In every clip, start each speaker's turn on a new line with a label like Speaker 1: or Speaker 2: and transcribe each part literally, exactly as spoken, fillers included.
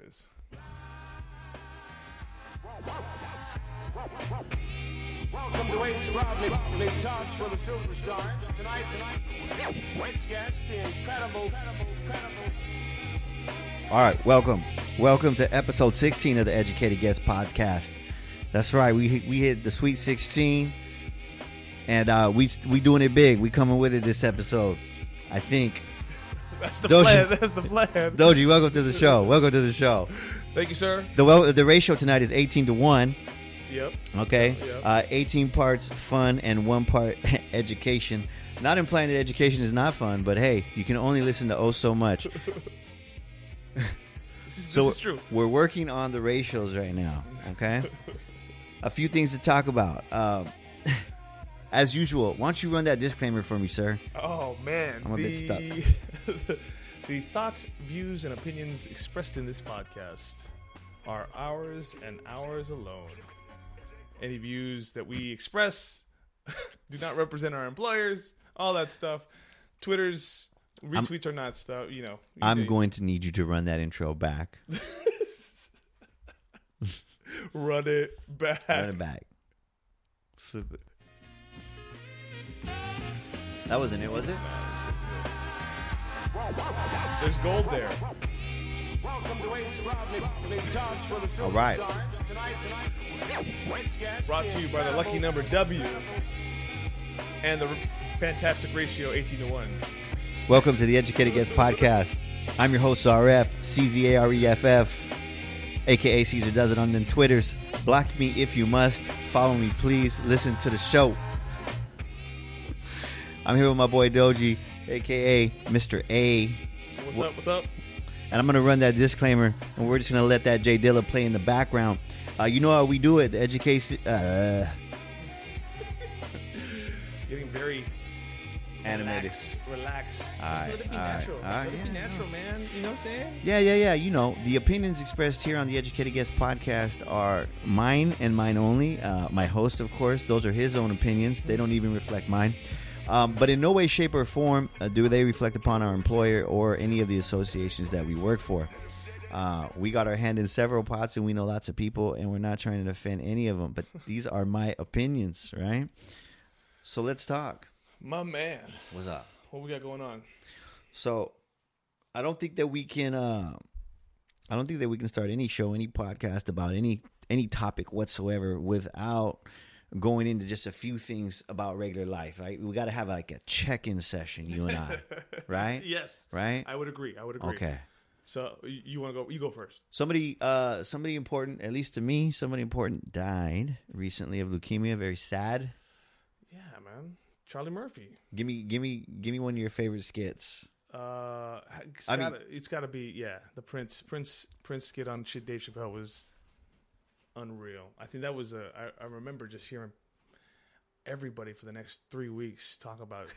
Speaker 1: is.
Speaker 2: Welcome to Ace Rodney. Big talks for the superstars. Tonight, tonight, great guest, the incredible, incredible, incredible.
Speaker 3: All right, welcome. Welcome to episode sixteen of the Educated Guest Podcast. That's right, we we hit the Sweet sixteen, and uh, we we doing it big. We coming with it this episode, I think.
Speaker 1: That's the
Speaker 3: Doji.
Speaker 1: plan. That's the plan.
Speaker 3: Doji, welcome to the show. Welcome to the show.
Speaker 1: Thank you, sir.
Speaker 3: The well, the ratio tonight is eighteen to one.
Speaker 1: Yep.
Speaker 3: Okay,
Speaker 1: Yep.
Speaker 3: uh, eighteen parts fun and one part education. Not implying that education is not fun, but hey, you can only listen to oh so much.
Speaker 1: This is,
Speaker 3: So
Speaker 1: this is true.
Speaker 3: we're working on the ratios right now, okay? A few things to talk about. Um, as usual, why don't you run that disclaimer for me, sir?
Speaker 1: Oh man,
Speaker 3: I'm a bit
Speaker 1: the, the the thoughts, views, and opinions expressed in this podcast are ours and ours alone. Any views that we express do not represent our employers. All that stuff. Twitters, retweets are not stuff. You know.
Speaker 3: I'm
Speaker 1: they-
Speaker 3: going to need you to run that intro back.
Speaker 1: run it back.
Speaker 3: Run it back. Flip it. That wasn't it, was it?
Speaker 1: There's gold there.
Speaker 2: Welcome to Ace Rodney. Big talks for the superstars.
Speaker 3: All right.
Speaker 2: Tonight, tonight, great guest.
Speaker 1: Brought to you by the lucky number W and the fantastic ratio eighteen to one.
Speaker 3: Welcome to the Educated Guest Podcast. I'm your host, R F, C Z A R E F F, a k a. Caesar Does It on the Twitters. Block me if you must. Follow me, please. Listen to the show. I'm here with my boy Doji, a k a. Mister A.
Speaker 1: What's up? What's up?
Speaker 3: And I'm going to run that disclaimer, and we're just going to let that Jay Dilla play in the background. Uh, you know how we do it, the education... Uh,
Speaker 1: Getting very
Speaker 3: animated.
Speaker 1: relax. Relax. Just
Speaker 3: All right,
Speaker 1: let it be
Speaker 3: all right,
Speaker 1: natural.
Speaker 3: all right,
Speaker 1: let it be
Speaker 3: yeah,
Speaker 1: natural, man. You know what I'm saying?
Speaker 3: Yeah, yeah, yeah. You know, the opinions expressed here on the Educated Guest Podcast are mine and mine only. Uh, my host, of course, those are his own opinions. They don't even reflect mine. Um, but in no way, shape, or form uh, do they reflect upon our employer or any of the associations that we work for. Uh, we got our hand in several pots, and we know lots of people, and we're not trying to offend any of them. But these are my opinions, right? So let's talk.
Speaker 1: My man.
Speaker 3: What's up?
Speaker 1: What we got going on?
Speaker 3: So, I don't think that we can. Uh, I don't think that we can start any show, any podcast about any any topic whatsoever without going into just a few things about regular life. Right? We got to have like a check-in session, you and I. Right?
Speaker 1: Yes.
Speaker 3: Right?
Speaker 1: I would agree. I would agree.
Speaker 3: Okay.
Speaker 1: So you, you want to go? You go first.
Speaker 3: Somebody, uh, somebody important, at least to me, somebody important died recently of leukemia. Very sad.
Speaker 1: Yeah, man. Charlie Murphy.
Speaker 3: Give me, give me, give me one of your favorite skits.
Speaker 1: Uh, it's
Speaker 3: I mean-
Speaker 1: gotta, it's got to be yeah. The Prince, Prince, Prince skit on shit Dave Chappelle was unreal. I think that was a. I, I remember just hearing everybody for the next three weeks talk about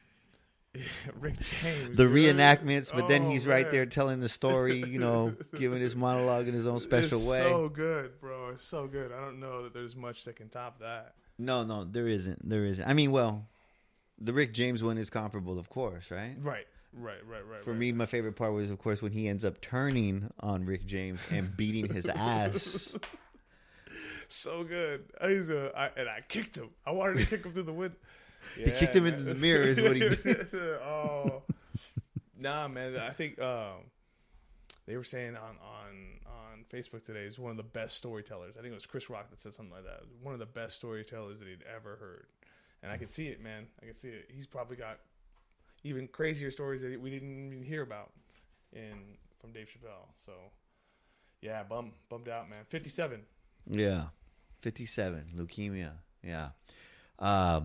Speaker 1: Rick James,
Speaker 3: The
Speaker 1: dude.
Speaker 3: reenactments, but then
Speaker 1: Oh,
Speaker 3: he's right
Speaker 1: man.
Speaker 3: there telling the story, you know, giving his monologue in his own special
Speaker 1: it's
Speaker 3: way.
Speaker 1: So good, bro. It's so good. I don't know that there's much that can top that.
Speaker 3: No, no, there isn't. There isn't. I mean, well, the Rick James one is comparable, of course, right?
Speaker 1: Right, right, right, right.
Speaker 3: For
Speaker 1: right.
Speaker 3: me, my favorite part was, of course, when he ends up turning on Rick James and beating his ass.
Speaker 1: So good. I was, uh, I, and I kicked him. I wanted to kick him through the window.
Speaker 3: He kicked him into the mirror is what he did.
Speaker 1: Oh, nah, man. I think um, they were saying on, on on Facebook today is one of the best storytellers. I think it was Chris Rock that said something like that. One of the best storytellers that he'd ever heard. And I could see it, man. I could see it. He's probably got even crazier stories that we didn't even hear about in from Dave Chappelle. So, yeah, bum bummed out, man. fifty-seven.
Speaker 3: Yeah, fifty-seven, leukemia. Yeah. Um,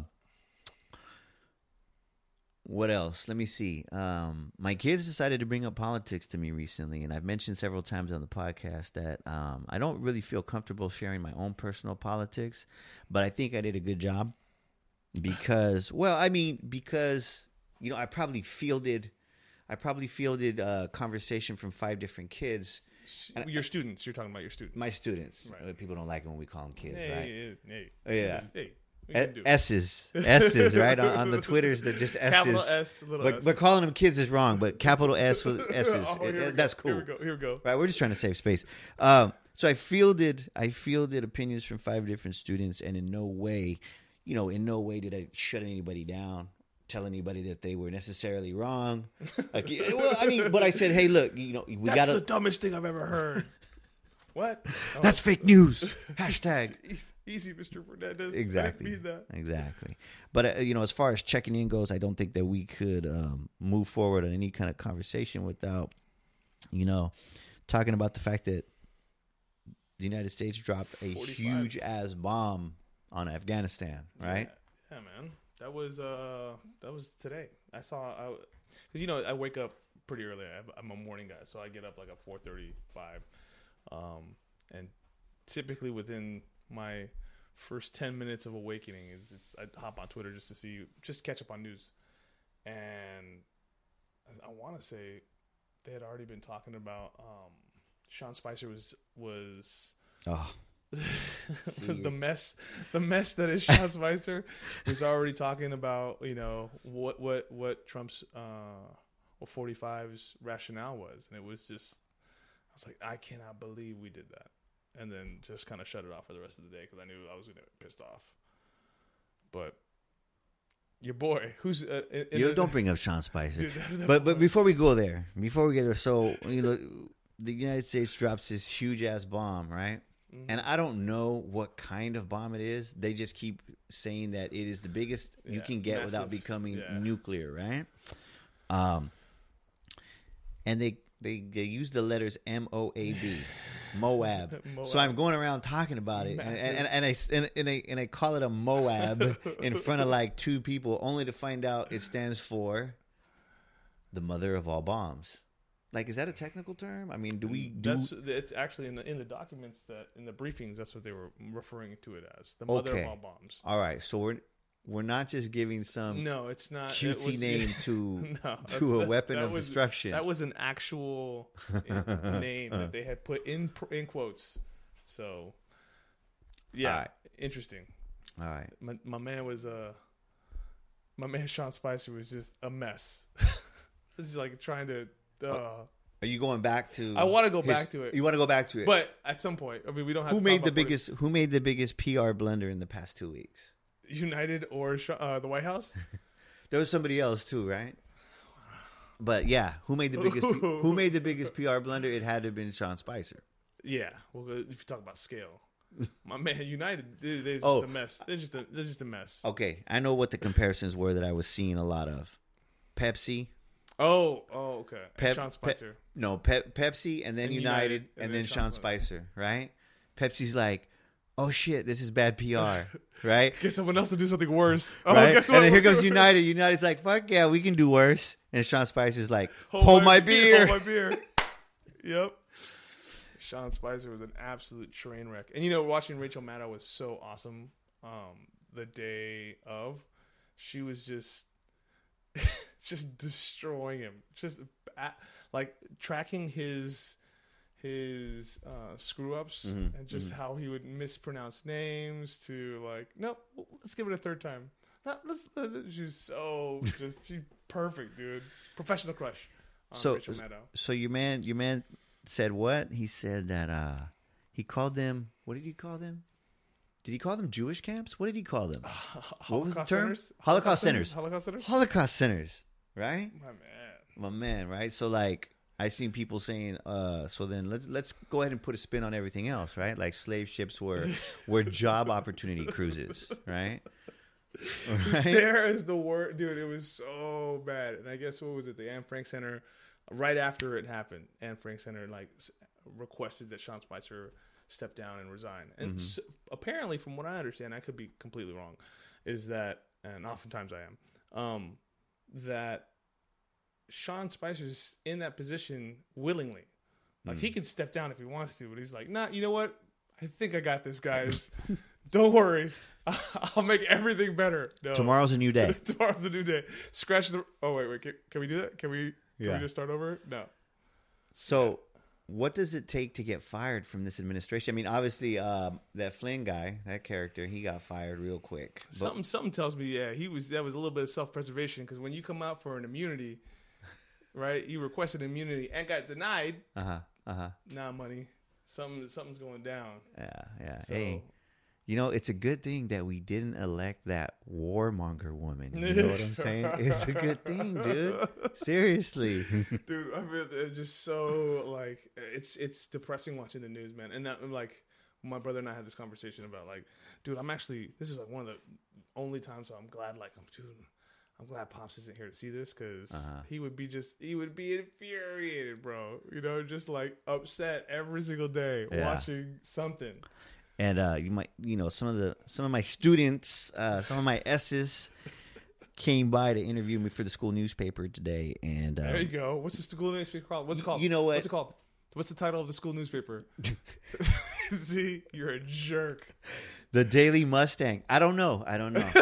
Speaker 3: what else? Let me see. Um, my kids decided to bring up politics to me recently, and I've mentioned several times on the podcast that um, I don't really feel comfortable sharing my own personal politics, but I think I did a good job because, well, I mean, because, you know, I probably fielded, I probably fielded a conversation from five different kids.
Speaker 1: Your students. You're talking about your students.
Speaker 3: My students.
Speaker 1: Right.
Speaker 3: People don't like it when we call them kids,
Speaker 1: Hey,
Speaker 3: right?
Speaker 1: hey, hey,
Speaker 3: Oh, yeah.
Speaker 1: Hey. We can do.
Speaker 3: S's, S's, right? On, on the Twitters, they're just S's.
Speaker 1: Capital S, little
Speaker 3: but,
Speaker 1: S.
Speaker 3: but calling them kids is wrong. But capital S with S's,
Speaker 1: Oh, here
Speaker 3: It-
Speaker 1: we
Speaker 3: it-
Speaker 1: go.
Speaker 3: that's cool.
Speaker 1: Here we go. Here we go.
Speaker 3: Right, we're just trying to save space. Um, so I fielded, I fielded opinions from five different students, and in no way, you know, in no way did I shut anybody down, tell anybody that they were necessarily wrong. Like, well, I mean, but I said, hey, look, you know, we
Speaker 1: That's
Speaker 3: got
Speaker 1: the
Speaker 3: to.
Speaker 1: dumbest thing I've ever heard. What? Oh.
Speaker 3: That's fake news. Hashtag.
Speaker 1: Easy, easy, Mister Fernandez.
Speaker 3: Exactly.
Speaker 1: I didn't mean that.
Speaker 3: Exactly. But uh, you know, as far as checking in goes, I don't think that we could um, move forward on any kind of conversation without, you know, talking about the fact that the United States dropped a
Speaker 1: forty-five
Speaker 3: huge ass bomb on Afghanistan. Right.
Speaker 1: Yeah, yeah, man. That was uh, that was today. I saw, because you know, I wake up pretty early. I'm a morning guy, so I get up like at four thirty-five, um, and typically within my first ten minutes of awakening is it's I hop on Twitter just to see, just catch up on news, and I, I want to say they had already been talking about um, Sean Spicer was was.
Speaker 3: Oh.
Speaker 1: the mess the mess that is Sean Spicer was already talking about, you know, what what what Trump's uh or forty-five's rationale was, and it was just, I was like, I cannot believe we did that, and then just kind of shut it off for the rest of the day because I knew I was gonna get pissed off. But your boy, who's uh, in, in
Speaker 3: You
Speaker 1: the,
Speaker 3: don't bring up Sean Spicer.
Speaker 1: Dude, that- that
Speaker 3: but but
Speaker 1: boy-
Speaker 3: before we go there, before we get there, so you know, the United States drops this huge ass bomb, right?
Speaker 1: Mhm.
Speaker 3: And I don't know what kind of bomb it is. They just keep saying that it is the biggest you
Speaker 1: Yeah,
Speaker 3: can get without
Speaker 1: massive.
Speaker 3: becoming
Speaker 1: Yeah.
Speaker 3: nuclear, right? Um, and they they they use the letters M O A B, Moab.
Speaker 1: Moab.
Speaker 3: So I'm going around talking about it, and, and, and, and I and, and I and I call it a Moab in front of like two people, only to find out it stands for the mother of all bombs. Like, is that a technical term? I mean, do we do?
Speaker 1: That's it's actually in the in the documents that in the briefings, that's what they were referring to it as, the mother
Speaker 3: Okay.
Speaker 1: of all bombs.
Speaker 3: All right, so we're we're not just giving some
Speaker 1: No, it's not. it
Speaker 3: cutesy
Speaker 1: was-
Speaker 3: name to
Speaker 1: No, that's-
Speaker 3: to a
Speaker 1: that-
Speaker 3: weapon
Speaker 1: that
Speaker 3: of
Speaker 1: was-
Speaker 3: destruction.
Speaker 1: That was an actual uh, name that they had put in in quotes. So, yeah,
Speaker 3: All right.
Speaker 1: interesting.
Speaker 3: All right,
Speaker 1: My, my man was uh, my man Sean Spicer was just a mess. This is like trying to. Uh,
Speaker 3: are you going back to?
Speaker 1: I wanna go
Speaker 3: his-
Speaker 1: back to it.
Speaker 3: You want to go back to it?
Speaker 1: but at some point, I mean, we don't have.
Speaker 3: who
Speaker 1: to
Speaker 3: made
Speaker 1: talk
Speaker 3: the
Speaker 1: about forty
Speaker 3: biggest? Who made the biggest P R blunder in the past two weeks?
Speaker 1: United or Sh- uh, the White House?
Speaker 3: There was somebody else too, right? But yeah, who made the biggest? who made the biggest P R blunder? It had to have been Sean Spicer.
Speaker 1: Yeah, well, if you talk about scale, my man, United, they're, they're just
Speaker 3: Oh.
Speaker 1: a mess. They're just a, they're just a mess.
Speaker 3: Okay, I know what the comparisons were that I was seeing a lot of. Pepsi.
Speaker 1: Oh, oh, okay. And
Speaker 3: Pep,
Speaker 1: Sean Spicer.
Speaker 3: Pe- no, Pe- Pepsi, and then
Speaker 1: And
Speaker 3: United,
Speaker 1: United,
Speaker 3: and, then, Sean Spicer, right? Pepsi's like, oh shit, this is bad P R, right?
Speaker 1: Get someone else to do something worse. Oh,
Speaker 3: right?
Speaker 1: guess
Speaker 3: And
Speaker 1: what?
Speaker 3: then here goes United. United's like, fuck yeah, we can do worse. And Sean Spicer's like, hold,
Speaker 1: Hold
Speaker 3: my beer.
Speaker 1: Hold my beer. Yep. Sean Spicer was an absolute train wreck. And you know, watching Rachel Maddow was so awesome. Um, the day of, she was just, just destroying him. Just at, like tracking his his uh, screw ups
Speaker 3: Mhm,
Speaker 1: and just how he would mispronounce names to like, nope, let's give it a third time. No, let's, let's, she's so just she's perfect, dude. Professional crush on
Speaker 3: So,
Speaker 1: Rachel Maddow.
Speaker 3: so your man, your man said what? He said that uh, he called them. What did he call them? Did he call them Jewish camps? What did he call them? What was the
Speaker 1: Holocaust
Speaker 3: term?
Speaker 1: centers?
Speaker 3: Holocaust centers.
Speaker 1: Holocaust centers.
Speaker 3: Holocaust centers, right?
Speaker 1: My man.
Speaker 3: My man, right? So like I seen people saying, uh, so then let's let's go ahead and put a spin on everything else, right? Like slave ships were were job opportunity cruises, right?
Speaker 1: The stare is the word, dude. It was so bad. And I guess what was it? The Anne Frank Center, right after it happened, Anne Frank Center like s- requested that Sean Spicer step down and resign. And
Speaker 3: Mm-hmm.
Speaker 1: s apparently, from what I understand, I could be completely wrong, is that, and oftentimes I am, um, that Sean Spicer's in that position willingly. Like
Speaker 3: Mm.
Speaker 1: he can step down if he wants to, but he's like, nah, you know what? I think I got this, guys. Don't worry. I'll make everything better. No.
Speaker 3: Tomorrow's a new day.
Speaker 1: Tomorrow's a new day. Scratch the. Oh wait, wait. Can, can we do that? Can we? Can
Speaker 3: Yeah.
Speaker 1: we just start over? No.
Speaker 3: So what does it take to get fired from this administration? I mean, obviously, uh, that Flynn guy, that character, he got fired real quick. But,
Speaker 1: Something something tells me, yeah, he was that was a little bit of self preservation because when you come out for an immunity, right? You requested immunity and got denied.
Speaker 3: uh huh, uh huh.
Speaker 1: Nah, money. Something something's going down.
Speaker 3: Yeah, yeah.
Speaker 1: So,
Speaker 3: Hey, you know, it's a good thing that we didn't elect that warmonger woman. You know what I'm saying? It's a good thing, dude. Seriously.
Speaker 1: dude, I mean, it's just so like it's it's depressing watching the news, man. And that, like my brother and I had this conversation about like, dude, I'm actually this is like one of the only times I'm glad, like, I'm dude. I'm glad Pops isn't here to see this because
Speaker 3: Uh-huh.
Speaker 1: he would be just, he would be infuriated, bro. You know, just like upset every single day
Speaker 3: Yeah.
Speaker 1: watching something.
Speaker 3: And uh, you might, you know, some of the some of my students, uh, some of my S's came by to interview me for the school newspaper today. And um,
Speaker 1: There you go. What's the school newspaper called? What's it called?
Speaker 3: You know what?
Speaker 1: What's it called? What's the title of the school newspaper? See, you're a jerk.
Speaker 3: the Daily Mustang. I don't know. I don't know.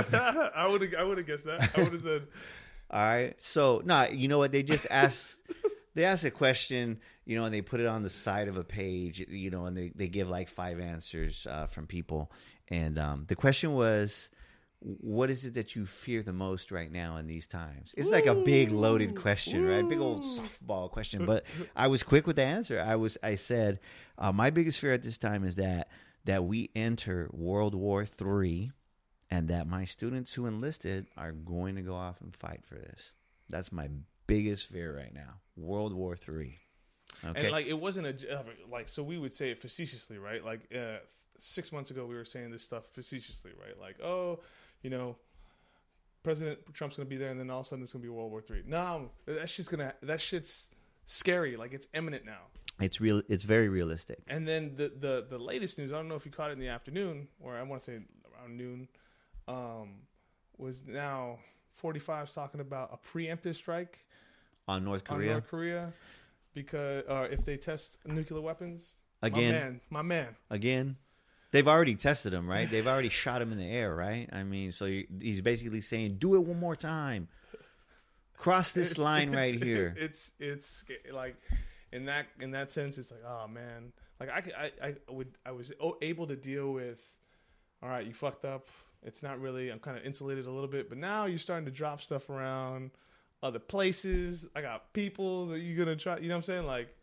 Speaker 1: I would have, I would have guessed that. I would have said,
Speaker 3: All right. So, nah, you know what? They just ask, they ask a question, you know, and they put it on the side of a page, you know, and they, they give like five answers uh, from people. And um, the question was, what is it that you fear the most right now in these times? It's like a big loaded question, right? Big old softball question. But I was quick with the answer. I was, I said, uh, my biggest fear at this time is that, that we enter World War Three. And that my students who enlisted are going to go off and fight for this. That's my biggest fear right now. World War Three. Okay.
Speaker 1: and like it wasn't a uh, like so we would say it facetiously, right? Like uh, six months ago we were saying this stuff facetiously, right? Like, oh, you know, President Trump's gonna be there, and then all of a sudden it's gonna be World War Three. No, that shit's gonna that shit's scary. Like it's imminent now.
Speaker 3: it's real. It's very realistic.
Speaker 1: And then the the the latest news, I don't know if you caught it in the afternoon, or I want to say around noon. Um, was now forty-five's talking about a preemptive strike
Speaker 3: On North
Speaker 1: on
Speaker 3: Korea.
Speaker 1: North Korea because uh, if they test nuclear weapons,
Speaker 3: Again.
Speaker 1: my man, my man.
Speaker 3: Again, they've already tested him, right? They've already shot him in the air, right? I mean, so you, he's basically saying, do it one more time. Cross this
Speaker 1: It's-
Speaker 3: line
Speaker 1: it's-
Speaker 3: right here.
Speaker 1: It's it's sca- like in that in that sense, it's like, oh man, like I could- I I would I was o- able to deal with. All right, you fucked up. It's not really. I'm kind of insulated a little bit, but now you're starting to drop stuff around other places. I got people that you're gonna try. You know what I'm saying? Like,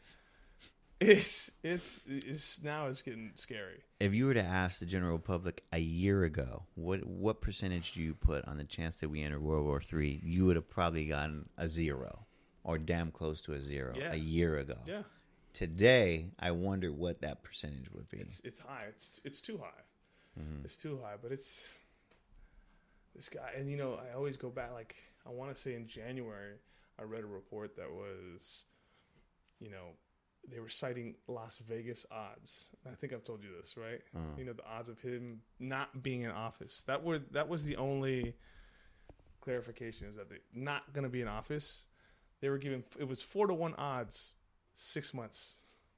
Speaker 1: it's it's it's now it's getting scary.
Speaker 3: If you were to ask the general public a year ago, what what percentage do you put on the chance that we enter World War Three? You would have probably gotten a zero or damn close to a zero
Speaker 1: Yeah.
Speaker 3: a year ago.
Speaker 1: Yeah,
Speaker 3: Today, I wonder what that percentage would be.
Speaker 1: it's it's high. It's it's too high.
Speaker 3: Mm-hmm.
Speaker 1: It's too high. But it's this guy, and you know, I always go back. Like I want to say in January, I read a report that was, you know, they were citing Las Vegas odds. I think I've told you this, right?
Speaker 3: Uh-huh.
Speaker 1: You know, the odds of him not being in office. That were that was the only clarification, is that they're not going to be in office. They were given it was four to one odds, six months.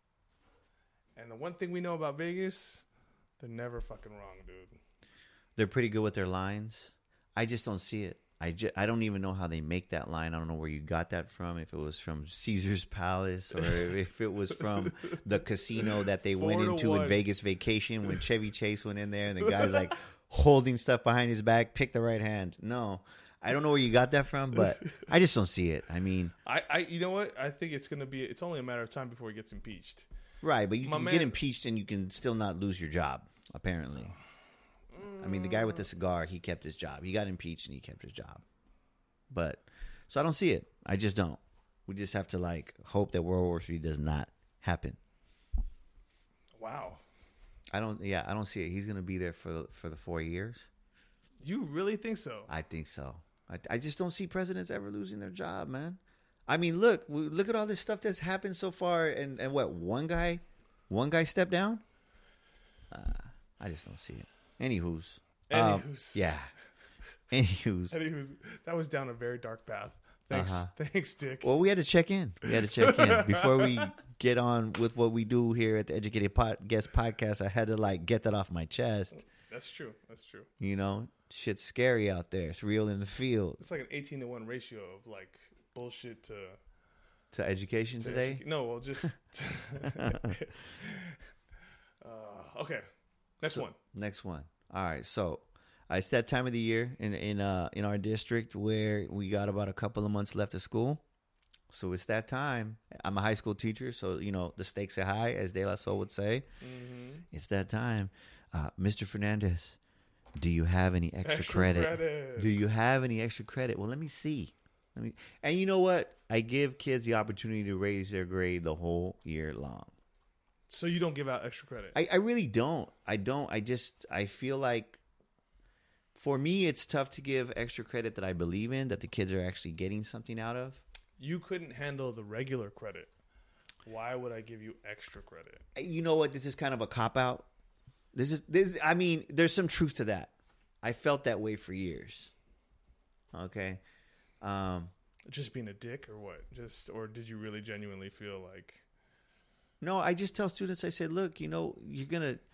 Speaker 1: And the one thing we know about Vegas, they're never fucking wrong, dude.
Speaker 3: They're pretty good with their lines. I just don't see it. I, ju- I don't even know how they make that line. I don't know where you got that from. If it was from Caesar's Palace or if it was from the casino that they went
Speaker 1: Four to
Speaker 3: into in
Speaker 1: one.
Speaker 3: Vegas Vacation when Chevy Chase went in there and the guy's like holding stuff behind his back, pick the right hand. No, I don't know where you got that from, but I just don't see it. I mean,
Speaker 1: I, I, you know what? I think it's gonna be. It's only a matter of time before he gets impeached.
Speaker 3: right, but you
Speaker 1: My
Speaker 3: can
Speaker 1: man-
Speaker 3: get impeached and you can still not lose your job, apparently. I mean, the guy with the cigar, he kept his job. He got impeached and he kept his job. But, so I don't see it. I just don't. We just have to, like, hope that World War Three does not happen.
Speaker 1: Wow,
Speaker 3: I don't, yeah, I don't see it. He's going to be there for, for the four years.
Speaker 1: you really think so?
Speaker 3: I think so. I, I just don't see presidents ever losing their job, man. I mean, look, we, look at all this stuff that's happened so far. And, and what, one guy, one guy stepped down? Uh, I just don't see it. Anywho's. Um,
Speaker 1: Anywho's.
Speaker 3: yeah. Anywho's.
Speaker 1: Anywho's, that was down a very dark path. Thanks,
Speaker 3: Uh-huh.
Speaker 1: thanks, Dick.
Speaker 3: Well, we had to check in. We had to check in before we get on with what we do here at the Educated Pod- Guest Podcast. I had to like get that off my chest.
Speaker 1: That's true. That's true.
Speaker 3: You know, shit's scary out there. It's real in the field.
Speaker 1: It's like an eighteen to one ratio of like bullshit to
Speaker 3: to education
Speaker 1: to
Speaker 3: today?
Speaker 1: Edu- no, well, just uh, okay. Next
Speaker 3: So-
Speaker 1: one.
Speaker 3: Next one. All right. So uh, it's that time of the year in in uh in our district where we got about a couple of months left of school. So it's that time. I'm a high school teacher, so you know the stakes are high, as De La Soul would say.
Speaker 1: Mm-hmm.
Speaker 3: It's that time. Uh, Mister Fernandez, do you have any extra,
Speaker 1: Extra
Speaker 3: credit?
Speaker 1: credit.
Speaker 3: Do you have any extra credit? Well, let me see. Let me. And you know what? I give kids the opportunity to raise their grade the whole year long.
Speaker 1: So you don't give out extra credit.
Speaker 3: I, I really don't. I don't. I just, I feel like for me, it's tough to give extra credit that I believe in, that the kids are actually getting something out of.
Speaker 1: You couldn't handle the regular credit. Why would I give you extra credit?
Speaker 3: You know what? This is kind of a cop out. This is, this, I mean, there's some truth to that. I felt that way for years. Okay. Um,
Speaker 1: Just being a dick or what? Just, or did you really genuinely feel like,
Speaker 3: No, I just tell students, I said, look, you know, you're going to,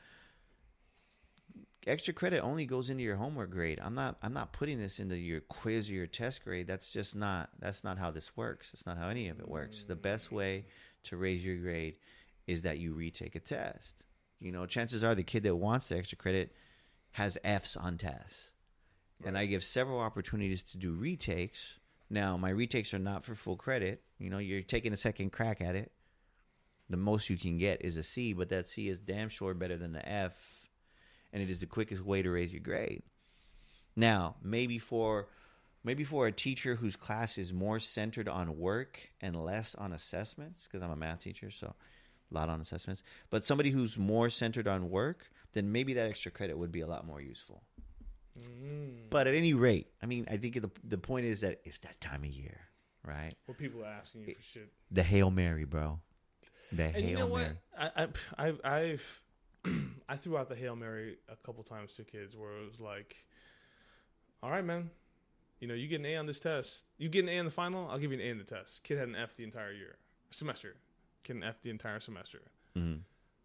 Speaker 3: extra credit only goes into your homework grade. I'm not, I'm not putting this into your quiz or your test grade. That's just not, that's not how this works. It's not how any of it works. The best way to raise your grade is that you retake a test. You know, chances are the kid that wants the extra credit has F's on tests. Right. And I give several opportunities to do retakes. Now, my retakes are not for full credit. You know, you're taking a second crack at it. The most you can get is a C, but that C is damn sure better than the F, and it is the quickest way to raise your grade. Now, maybe for maybe for a teacher whose class is more centered on work and less on assessments, because I'm a math teacher, so a lot on assessments, but somebody who's more centered on work, then maybe that extra credit would be a lot more useful. Mm. But at any rate, I mean, I think the the point is that it's that time of year, right?
Speaker 1: what people are asking you for shit?
Speaker 3: The Hail Mary, bro. The
Speaker 1: And
Speaker 3: Hail
Speaker 1: you know
Speaker 3: Mary.
Speaker 1: what? I, I, I, I've, I threw out the Hail Mary a couple times to kids where it was like, all right, man, you know, you get an A on this test. You get an A in the final, I'll give you an A in the test. Kid had an F the entire year. Semester. Kid an F the entire semester.
Speaker 3: Mm-hmm.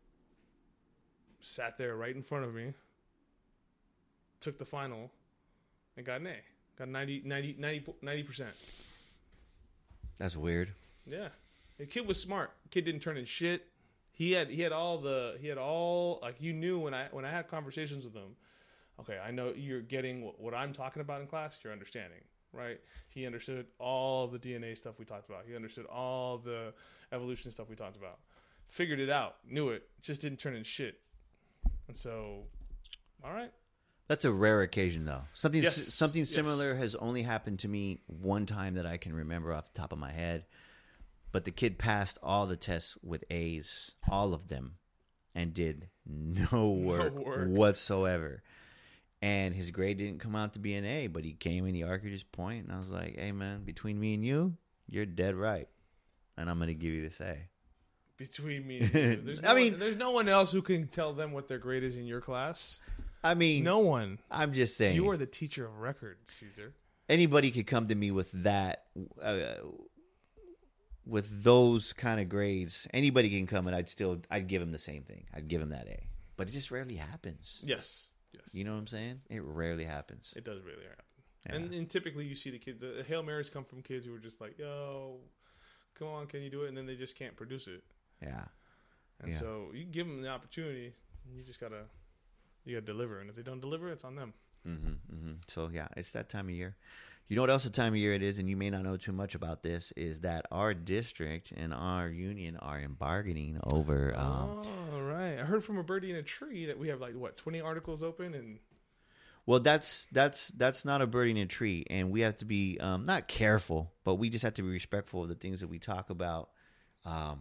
Speaker 1: Sat there right in front of me. Took the final and got an A. Got ninety, ninety, ninety, ninety percent.
Speaker 3: That's weird.
Speaker 1: Yeah. The kid was smart. Kid didn't turn in shit. He had he had all the he had all like you knew when I when I had conversations with him. Okay, I know you're getting what, what I'm talking about in class. You're understanding, right? He understood all of the D N A stuff we talked about. He understood all the evolution stuff we talked about. Figured it out. Knew it. Just didn't turn in shit. And so, all right.
Speaker 3: That's a rare occasion, though. Something
Speaker 1: Yes,
Speaker 3: something
Speaker 1: yes.
Speaker 3: similar has only happened to me one time that I can remember off the top of my head. But the kid passed all the tests with A's, all of them, and did no work,
Speaker 1: work.
Speaker 3: whatsoever. And his grade didn't come out to be an A, but he came and he argued his point, and I was like, hey, man, between me and you, you're dead right, and I'm going to give you this A.
Speaker 1: Between me and you. There's no
Speaker 3: I mean-
Speaker 1: one, there's no one else who can tell them what their grade is in your class.
Speaker 3: I mean,
Speaker 1: No one.
Speaker 3: I'm just saying.
Speaker 1: You are the teacher of record, Caesar.
Speaker 3: Anybody could come to me with that, uh, with those kind of grades. Anybody can come and I'd still, I'd give him the same thing. I'd give him that A. But it just rarely happens.
Speaker 1: Yes. Yes.
Speaker 3: You know what I'm saying? It rarely happens.
Speaker 1: It does really happen.
Speaker 3: Yeah.
Speaker 1: And, and typically you see the kids, the Hail Marys come from kids who are just like, yo, come on, can you do it? And then they just can't produce it.
Speaker 3: Yeah.
Speaker 1: And
Speaker 3: Yeah.
Speaker 1: so you give them the opportunity. You just got to, you got to deliver. And if they don't deliver, it's on them.
Speaker 3: Mm-hmm, mm-hmm. So, yeah, it's that time of year. You know what else the time of year it is, and you may not know too much about this, is that our district and our union are in bargaining over... Um,
Speaker 1: oh, right. I heard from a birdie in a tree that we have like, what, twenty articles open? And
Speaker 3: Well, that's that's that's not a bird in a tree, and we have to be um, not careful, but we just have to be respectful of the things that we talk about. Um,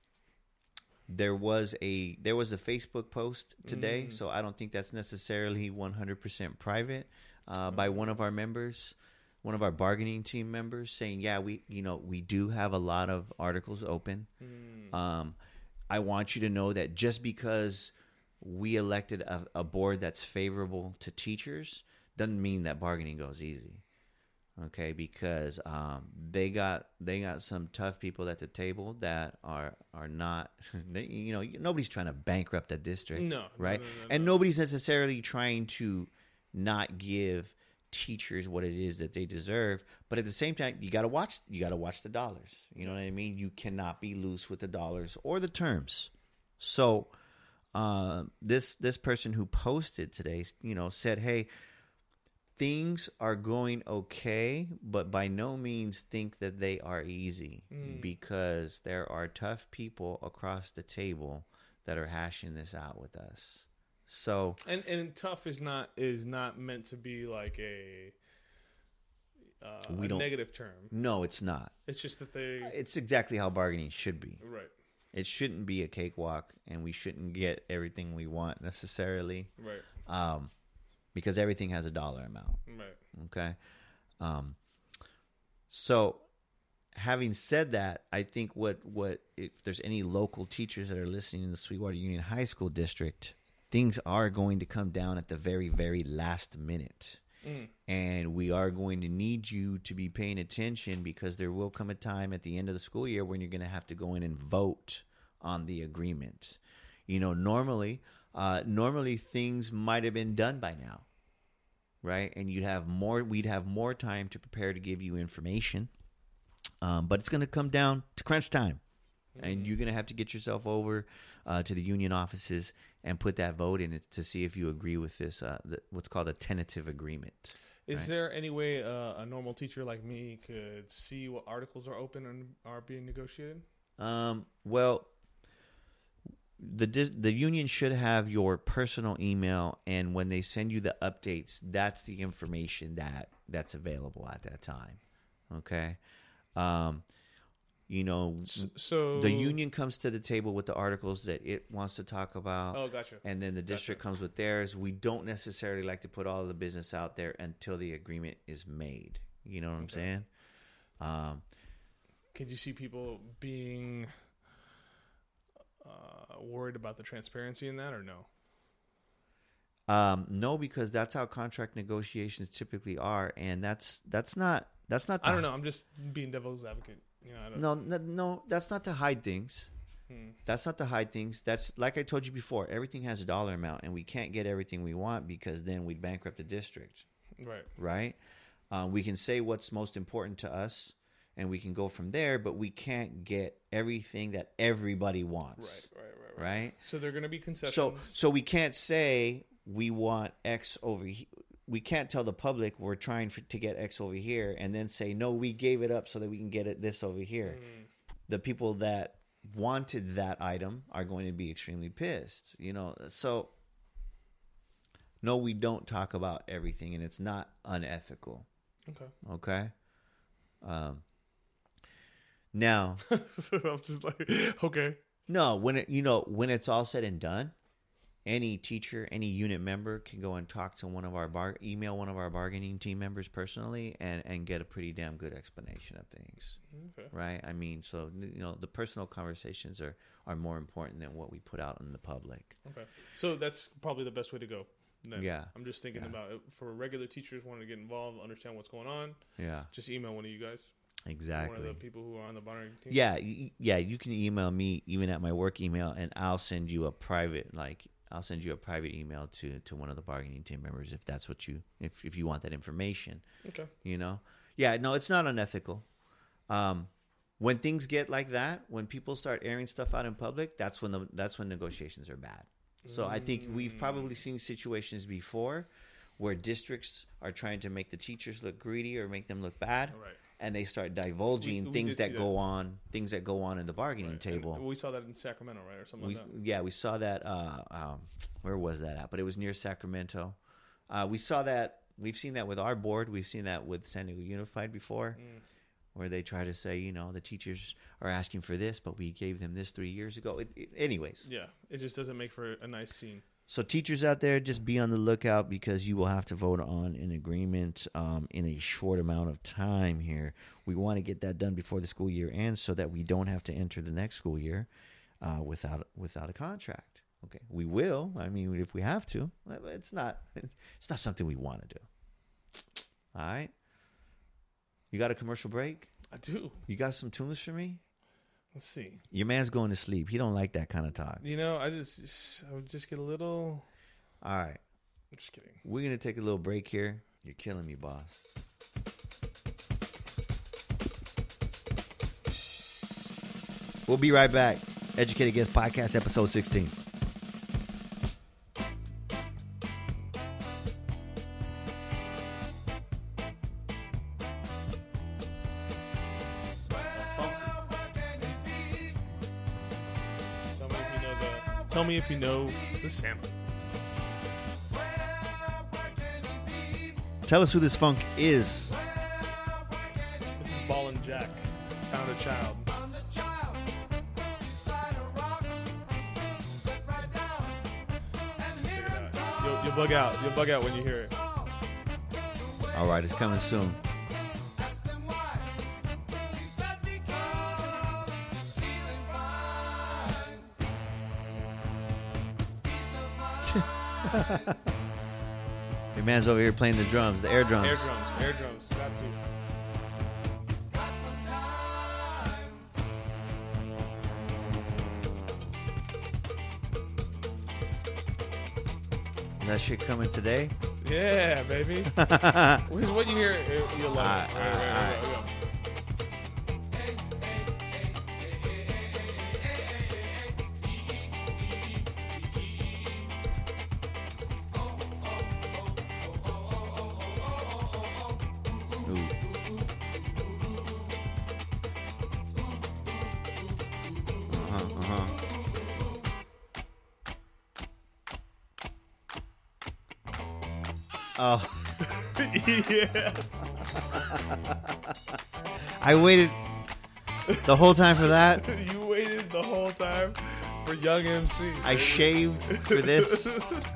Speaker 3: there was a there was a Facebook post today,
Speaker 1: Mm.
Speaker 3: so I don't think that's necessarily one hundred percent private uh, by one of our members, one of our bargaining team members, saying, "Yeah, we you know we do have a lot of articles open.
Speaker 1: mm,
Speaker 3: Um, I want you to know that just because we elected a, a board that's favorable to teachers doesn't mean that bargaining goes easy. Okay, because um, they got they got some tough people at the table that are are not, they, you know, nobody's trying to bankrupt the district,
Speaker 1: No, no,
Speaker 3: right?
Speaker 1: no, no,
Speaker 3: And
Speaker 1: no.
Speaker 3: nobody's necessarily trying to not give teachers what it is that they deserve. But at the same time, you got to watch. You got to watch the dollars. You know what I mean? You cannot be loose with the dollars or the terms. So uh, this this person who posted today, you know, said, "Hey, things are going okay, but by no means think that they are easy mm. because there are tough people across the table that are hashing this out with us." So
Speaker 1: and and tough is not is not meant to be like a, uh,
Speaker 3: we
Speaker 1: a
Speaker 3: don't,
Speaker 1: negative term.
Speaker 3: No, it's not.
Speaker 1: It's just that they.
Speaker 3: It's exactly how bargaining should be.
Speaker 1: Right.
Speaker 3: It shouldn't be a cakewalk, and we shouldn't get everything we want necessarily.
Speaker 1: Right.
Speaker 3: Um, because everything has a dollar amount.
Speaker 1: Right.
Speaker 3: Okay. Um. So, having said that, I think what what if there's any local teachers that are listening in the Sweetwater Union High School District, things are going to come down at the very, very last minute. Mm. And we are going to need you to be paying attention because there will come a time at the end of the school year when you're going to have to go in and vote on the agreement. You know, normally, uh, normally things might have been done by now, right? And you'd have more, we'd have more time to prepare to give you information. Um, but it's going to come down to crunch time. Mm-hmm. And you're going to have to get yourself over uh, to the union offices and put that vote in it to see if you agree with this, uh, the, what's called a tentative agreement.
Speaker 1: Is
Speaker 3: right?
Speaker 1: there any way uh, a normal teacher like me could see what articles are open and are being negotiated?
Speaker 3: Um, well, the the union should have your personal email, and when they send you the updates, that's the information that, that's available at that time. Okay? Um You know,
Speaker 1: so
Speaker 3: the union comes to the table with the articles that it wants to talk about.
Speaker 1: Oh, gotcha.
Speaker 3: And then the district
Speaker 1: gotcha.
Speaker 3: comes with theirs. We don't necessarily like to put all of the business out there until the agreement is made. You know what I'm
Speaker 1: okay.
Speaker 3: saying? Um,
Speaker 1: Could you see people being uh, worried about the transparency in that, or no?
Speaker 3: Um, no, because that's how contract negotiations typically are, and that's that's not that's not.
Speaker 1: I don't know. I'm just being devil's advocate. You know, I don't
Speaker 3: no, no, no, that's not to hide things.
Speaker 1: Hmm.
Speaker 3: That's not to hide things. That's like I told you before. Everything has a dollar amount, and we can't get everything we want because then we'd bankrupt the district.
Speaker 1: Right.
Speaker 3: Right. Um, we can say what's most important to us, and we can go from there. But we can't get everything that everybody wants.
Speaker 1: Right. Right. Right. Right.
Speaker 3: Right.
Speaker 1: So they're going to be concessions.
Speaker 3: So, so we can't say we want X over here. We can't tell the public we're trying for, to get X over here and then say, no, we gave it up so that we can get it this over here. Mm. The people that wanted that item are going to be extremely pissed, you know? So no, we don't talk about everything, and it's not unethical.
Speaker 1: Okay.
Speaker 3: Okay. Um, now,
Speaker 1: I'm just like, okay.
Speaker 3: No, when it, you know, when it's all said and done, any teacher, any unit member can go and talk to one of our bar, email one of our bargaining team members personally, and, and get a pretty damn good explanation of things.
Speaker 1: Okay.
Speaker 3: Right? I mean, so you know, the personal conversations are, are more important than what we put out in the public.
Speaker 1: Okay. So that's probably the best way to go. Then.
Speaker 3: Yeah.
Speaker 1: I'm just thinking
Speaker 3: yeah.
Speaker 1: about it for regular teachers wanting to get involved, understand what's going on.
Speaker 3: Yeah.
Speaker 1: Just email one of you guys.
Speaker 3: Exactly.
Speaker 1: One of the people who are on the bargaining team.
Speaker 3: Yeah, yeah. You can email me even at my work email, and I'll send you a private like. I'll send you a private email to, to one of the bargaining team members if that's what you if if you want that information.
Speaker 1: Okay.
Speaker 3: You know, yeah, no, it's not unethical. Um, when things get like that, when people start airing stuff out in public, that's when the that's when negotiations are bad. So mm. I think we've probably seen situations before where districts are trying to make the teachers look greedy or make them look bad.
Speaker 1: Right.
Speaker 3: And they start divulging
Speaker 1: we, we
Speaker 3: things that,
Speaker 1: that
Speaker 3: go on, things that go on in the bargaining
Speaker 1: right.
Speaker 3: table.
Speaker 1: And we saw that in Sacramento, right, or something
Speaker 3: we,
Speaker 1: like that.
Speaker 3: Yeah, we saw that. Uh, um, where was that at? But it was near Sacramento. Uh, we saw that. We've seen that with our board. We've seen that with San Diego Unified before, mm. where they try to say, you know, the teachers are asking for this, but we gave them this three years ago. It, it, anyways.
Speaker 1: Yeah, it just doesn't make for a nice scene.
Speaker 3: So teachers out there, just be on the lookout because you will have to vote on an agreement um, in a short amount of time here. We want to get that done before the school year ends so that we don't have to enter the next school year uh, without without a contract. Okay, we will. I mean, if we have to, it's not it's not something we want to do. All right. You got a commercial break?
Speaker 1: I do.
Speaker 3: You got some tunes for me?
Speaker 1: Let's see.
Speaker 3: Your man's going to sleep. He don't like that kind of talk.
Speaker 1: You know, I just I would just get a little.
Speaker 3: All right.
Speaker 1: I'm just kidding.
Speaker 3: We're gonna take a little break here. You're killing me, boss. We'll be right back. Educated Guest Podcast, episode sixteen.
Speaker 1: Tell me if you know the sample.
Speaker 3: Tell us who this funk is.
Speaker 1: This is Ballin' Jack. Found a Child. Check it out. You'll, you'll bug out. You'll bug out when you hear it.
Speaker 3: All right, it's coming soon. Your man's over here playing the drums, the air drums.
Speaker 1: Air drums, air drums. Got to.
Speaker 3: That shit coming today?
Speaker 1: Yeah, baby. Here's what you hear. You'll love
Speaker 3: All
Speaker 1: it.
Speaker 3: right,
Speaker 1: Right,
Speaker 3: all
Speaker 1: right,
Speaker 3: right,
Speaker 1: right,
Speaker 3: all
Speaker 1: right.
Speaker 3: Ooh. Uh-huh, uh-huh. Oh.
Speaker 1: Yeah.
Speaker 3: I waited the whole time for that.
Speaker 1: You waited the whole time for Young M C.
Speaker 3: I shaved for this.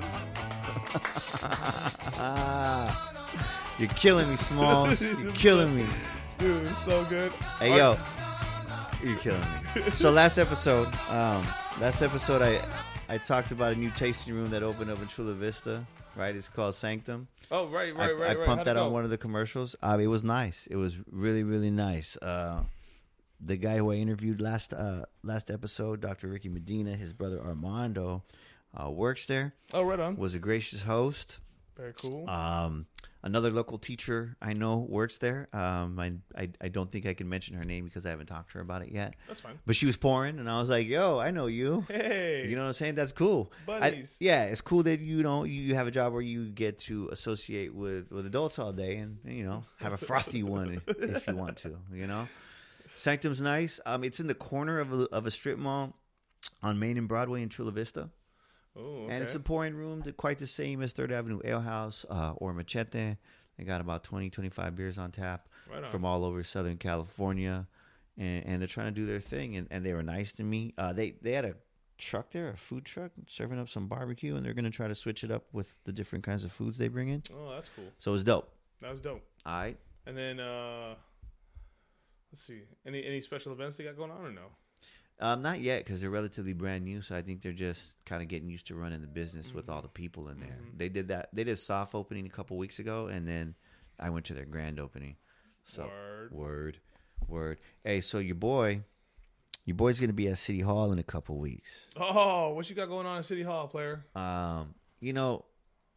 Speaker 3: You're killing me, Smalls. You're killing me.
Speaker 1: Dude, it's so good.
Speaker 3: Hey, yo. You're killing me. So last episode, um, last episode, I I talked about a new tasting room that opened up in Chula Vista. Right, it's called Sanctum.
Speaker 1: Oh, right, right,
Speaker 3: I,
Speaker 1: right.
Speaker 3: I
Speaker 1: right.
Speaker 3: pumped
Speaker 1: How'd
Speaker 3: that
Speaker 1: it
Speaker 3: on
Speaker 1: go?
Speaker 3: one of the commercials. Uh, it was nice. It was really, really nice. Uh, the guy who I interviewed last uh, last episode, Doctor Ricky Medina, his brother Armando, uh, works there.
Speaker 1: Oh, right on.
Speaker 3: Was a gracious host.
Speaker 1: Very cool.
Speaker 3: Um, another local teacher I know works there. Um, I, I I don't think I can mention her name because I haven't talked to her about it yet.
Speaker 1: That's fine.
Speaker 3: But she was pouring, and I was like, "Yo, I know you."
Speaker 1: Hey.
Speaker 3: You know what I'm saying? That's cool. I-
Speaker 1: Buddies.
Speaker 3: yeah, it's cool that you know you have a job where you get to associate with, with adults all day, and you know have a frothy one if you want to. You know, Sanctum's nice. Um, it's in the corner of a, of a strip mall on Main and Broadway in Chula Vista.
Speaker 1: Oh, okay.
Speaker 3: And it's a pouring room, that quite the same as Third Avenue Ale House uh, or Machete. They got about twenty, twenty-five beers on tap
Speaker 1: Right on.
Speaker 3: from all over Southern California. And, and they're trying to do their thing. And, and they were nice to me. Uh, they, they had a truck there, a food truck, serving up some barbecue. And they're going to try to switch it up with the different kinds of foods they bring in.
Speaker 1: Oh, that's cool.
Speaker 3: So it was dope.
Speaker 1: That was dope.
Speaker 3: All right.
Speaker 1: And then, uh, let's see. Any any special events they got going on or no?
Speaker 3: Um, not yet, because they're relatively brand new. So I think they're just kind of getting used to running the business with all the people in there.
Speaker 1: Mhm.
Speaker 3: They did that. They did a soft opening a couple weeks ago, and then I went to their grand opening. So
Speaker 1: Word.
Speaker 3: word, word. Hey, so your boy, your boy's gonna be at City Hall in a couple weeks.
Speaker 1: Oh, what you got going on in City Hall, player?
Speaker 3: Um, you know,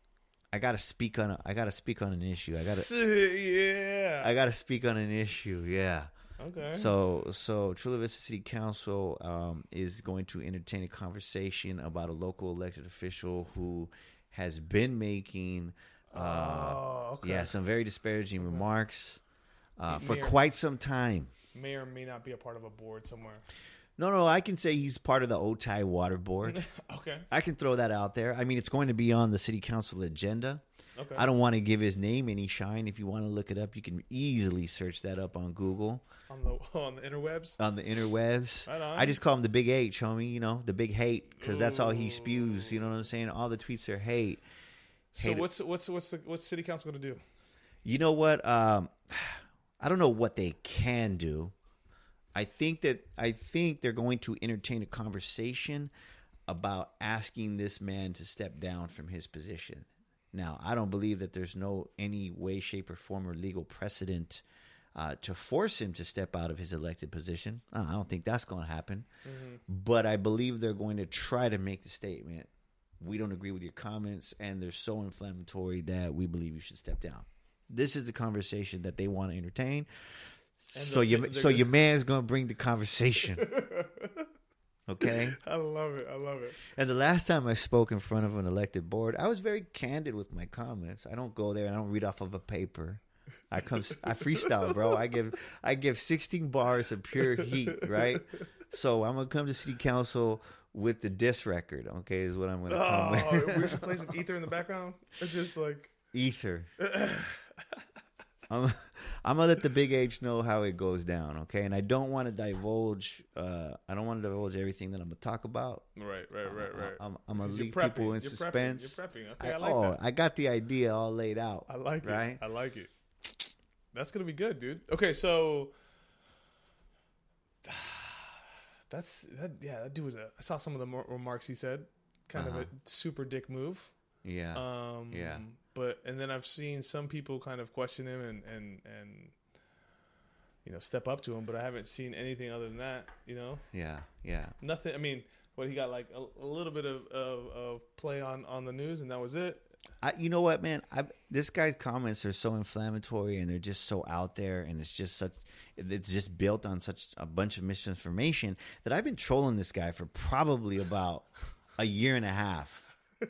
Speaker 3: I gotta speak on. A, I gotta speak on an issue. I gotta.
Speaker 1: Yeah.
Speaker 3: I gotta speak on an issue. Yeah.
Speaker 1: Okay.
Speaker 3: So, so Chula Vista City Council um, is going to entertain a conversation about a local elected official who has been making, uh,
Speaker 1: oh, okay.
Speaker 3: yeah, some very disparaging remarks uh, for
Speaker 1: Mayor-
Speaker 3: quite some time.
Speaker 1: May or may not be a part of a board somewhere.
Speaker 3: No, no, I can say he's part of the Otay Water Board.
Speaker 1: Okay.
Speaker 3: I can throw that out there. I mean, it's going to be on the City Council agenda.
Speaker 1: Okay.
Speaker 3: I don't want to give his name any shine. If you want to look it up, you can easily search that up on Google.
Speaker 1: on the on the interwebs.
Speaker 3: On the interwebs.
Speaker 1: Right on.
Speaker 3: I just call him the Big H, homie. You know, the big hate, because that's all he
Speaker 1: Ooh.
Speaker 3: spews. You know what I'm saying? All the tweets are hate.
Speaker 1: So
Speaker 3: Hate-
Speaker 1: what's what's what's the what's City Council going to do?
Speaker 3: You know what? Um, I don't know what they can do. I think that I think they're going to entertain a conversation about asking this man to step down from his position. Now, I don't believe that there's no any way, shape, or form or legal precedent uh, to force him to step out of his elected position. Uh, I don't think that's going to happen.
Speaker 1: Mm-hmm.
Speaker 3: But I believe they're going to try to make the statement, we don't agree with your comments, and they're so inflammatory that we believe you should step down. This is the conversation that they want to entertain.
Speaker 1: And
Speaker 3: So
Speaker 1: they'll
Speaker 3: your
Speaker 1: ta-
Speaker 3: so
Speaker 1: they're
Speaker 3: your man's gonna bring the conversation. Okay.
Speaker 1: I love it. I love it.
Speaker 3: And the last time I spoke in front of an elected board, I was very candid with my comments. I don't go there and I don't read off of a paper. I come, I freestyle, bro. I give, I give sixteen bars of pure heat, right? So I'm gonna come to city council with the diss record. Okay, is what I'm gonna come
Speaker 1: Oh,
Speaker 3: with.
Speaker 1: we should play some Ether in the background. It's just like
Speaker 3: Ether. I'm, I'm gonna let the big H know how it goes down, okay? And I don't want to divulge. Uh, I don't want to divulge everything that I'm gonna talk about.
Speaker 1: right, right, right, right.
Speaker 3: I'm, I'm gonna
Speaker 1: You're
Speaker 3: leave
Speaker 1: prepping,
Speaker 3: people in
Speaker 1: you're
Speaker 3: suspense.
Speaker 1: Prepping, you're prepping. Okay, I,
Speaker 3: I,
Speaker 1: like
Speaker 3: oh,
Speaker 1: that.
Speaker 3: I got the idea all laid out.
Speaker 1: I like
Speaker 3: right?
Speaker 1: it. I like it. That's gonna be good, dude. Okay, so that's that. Yeah, that dude was a. I saw some of the mo- remarks he said. Kind
Speaker 3: Uh-huh.
Speaker 1: of a super dick move.
Speaker 3: Yeah,
Speaker 1: Um,
Speaker 3: yeah.
Speaker 1: But and then I've seen some people kind of question him and and and you know step up to him, but I haven't seen anything other than that. You know,
Speaker 3: yeah, yeah.
Speaker 1: nothing. I mean, what he got like a, a little bit of, of of play on on the news, and that was it.
Speaker 3: I, you know what, man? I, this guy's comments are so inflammatory and they're just so out there, and it's just such. It's just built on such a bunch of misinformation that I've been trolling this guy for probably about a year and a half.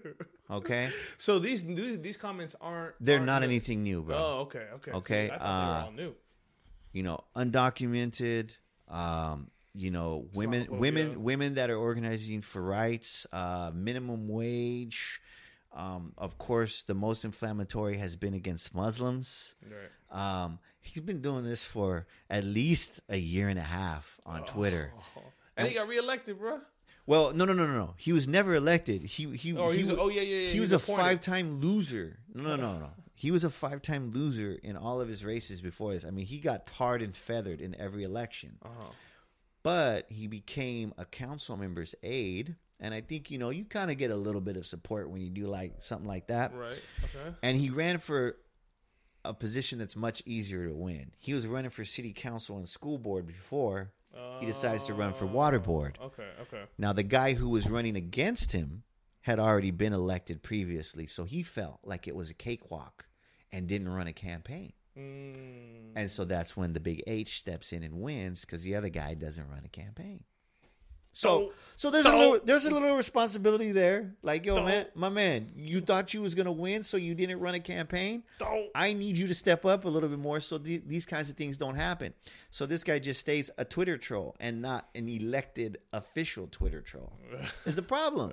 Speaker 3: Okay,
Speaker 1: So these these these comments aren't.
Speaker 3: they're
Speaker 1: aren't
Speaker 3: not
Speaker 1: new.
Speaker 3: anything new, bro.
Speaker 1: Oh, okay, okay,
Speaker 3: Okay,
Speaker 1: See, I thought
Speaker 3: uh,
Speaker 1: they were all new.
Speaker 3: You know, undocumented. Um, you know, women,
Speaker 1: Islamophobia.
Speaker 3: women, women that are organizing for rights, uh, minimum wage. Um, of course, the most inflammatory has been against Muslims.
Speaker 1: Right.
Speaker 3: Um, he's been doing this for at least a year and a half on Twitter.
Speaker 1: Oh. And he got reelected, bro.
Speaker 3: Well, no, no, no, no, no. He was never elected. He he.
Speaker 1: Oh,
Speaker 3: he
Speaker 1: he was-
Speaker 3: wa-
Speaker 1: oh, yeah, yeah, yeah.
Speaker 3: He
Speaker 1: He
Speaker 3: was
Speaker 1: was
Speaker 3: a
Speaker 1: appointed.
Speaker 3: five-time loser. No, no, no, no. He was a five-time loser in all of his races before this. I mean, he got tarred and feathered in every election.
Speaker 1: Uh-huh.
Speaker 3: But he became a council member's aide, and I think you know you kind of get a little bit of support when you do like something like that.
Speaker 1: Right. Okay.
Speaker 3: And he ran for a position that's much easier to win. He was running for city council and school board before he decides to run for water board.
Speaker 1: Okay. Okay.
Speaker 3: Now, the guy who was running against him had already been elected previously, so he felt like it was a cakewalk and didn't run a campaign.
Speaker 1: Mm.
Speaker 3: And so that's when the big H steps in and wins because the other guy doesn't run a campaign. So,
Speaker 1: Don't-
Speaker 3: so there's a
Speaker 1: don't-
Speaker 3: little, there's a little responsibility there. Like, yo,
Speaker 1: Don't-
Speaker 3: man, my man, you thought you was gonna win, so you didn't run a campaign.
Speaker 1: Don't.
Speaker 3: I need you to step up a little bit more, so the, these kinds of things don't happen. So this guy just stays a Twitter troll and not an elected official Twitter troll. Is a problem.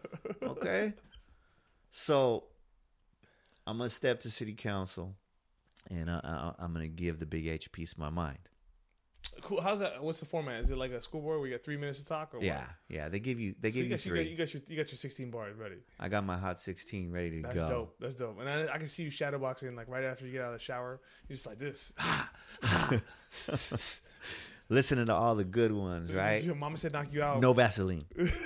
Speaker 3: Okay, so I'm gonna step to city council, and I, I, I'm gonna give the big H piece of my mind.
Speaker 1: Cool. How's that? What's the format? Is it like a school board where you got three minutes to talk? Or what?
Speaker 3: Yeah, yeah. They give you, they
Speaker 1: So
Speaker 3: give
Speaker 1: you
Speaker 3: you
Speaker 1: got, you,
Speaker 3: three.
Speaker 1: got, you got your you got your sixteen bars ready.
Speaker 3: I got my hot sixteen ready to
Speaker 1: That's
Speaker 3: go.
Speaker 1: dope. That's dope. And I, I can see you shadowboxing like right after you get out of the shower. You're just like this.
Speaker 3: Listening to all the good ones, right?
Speaker 1: Your mama said knock you out.
Speaker 3: No Vaseline.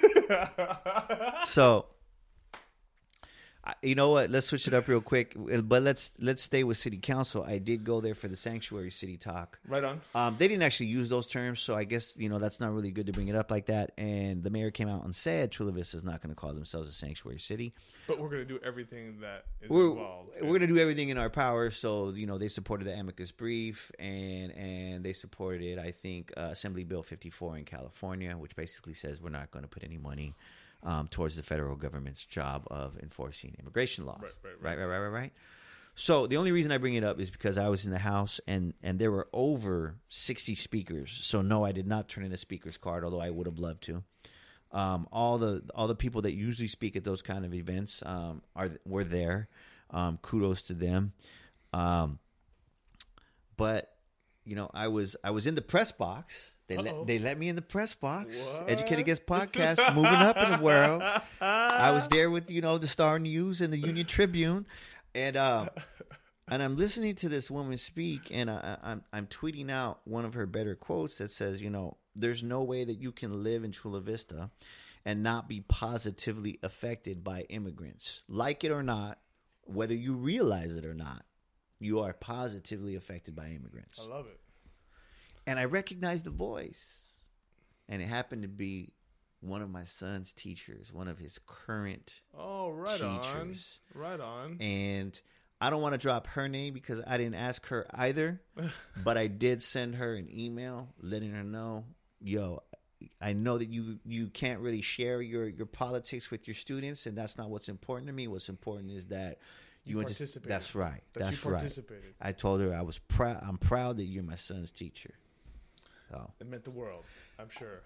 Speaker 3: So, I- you know what? Let's switch it up real quick. But let's let's stay with city council. I did go there for the sanctuary city talk.
Speaker 1: Right on.
Speaker 3: Um, they didn't actually use those terms, so I guess you know that's not really good to bring it up like that. And the mayor came out and said Chula Vista is not going to call themselves a sanctuary city.
Speaker 1: But we're gonna do everything that is
Speaker 3: We're
Speaker 1: involved.
Speaker 3: we're going to do everything in our power. So you know they supported the amicus brief, and and they supported it. I think uh, Assembly Bill fifty-four in California, which basically says we're not going to put any money um, towards the federal government's job of enforcing immigration laws.
Speaker 1: Right, right,
Speaker 3: right,
Speaker 1: right.
Speaker 3: right, right, right, right. So the only reason I bring it up is because I was in the House and and there were over sixty speakers. So no, I did not turn in a speaker's card, although I would have loved to. Um, all the all the people that usually speak at those kind of events um, are were there. Um, kudos to them. Um, but you know, I was I was in the press box. They
Speaker 1: Uh-oh.
Speaker 3: let they let me in the press box.
Speaker 1: What?
Speaker 3: Educated Guest Podcast, moving up in the world. I was there with you know the Star News and the Union Tribune, and uh, and I'm listening to this woman speak, and I, I'm I'm tweeting out one of her better quotes that says, you know, there's no way that you can live in Chula Vista and not be positively affected by immigrants, like it or not, whether you realize it or not. You are positively affected by immigrants.
Speaker 1: I love it.
Speaker 3: And I recognized the voice. And it happened to be one of my son's teachers, one of his current
Speaker 1: Oh, right
Speaker 3: teachers.
Speaker 1: on. Right on.
Speaker 3: And I don't want to drop her name because I didn't ask her either, but I did send her an email letting her know, yo, I know that you you can't really share your, your politics with your students, and that's not what's important to me. What's important is that you,
Speaker 1: You
Speaker 3: went to,
Speaker 1: participated.
Speaker 3: that's right.
Speaker 1: That
Speaker 3: that's
Speaker 1: you
Speaker 3: right.
Speaker 1: participated.
Speaker 3: I told her I was proud. I'm proud that you're my son's teacher. So
Speaker 1: It meant the world, I'm sure.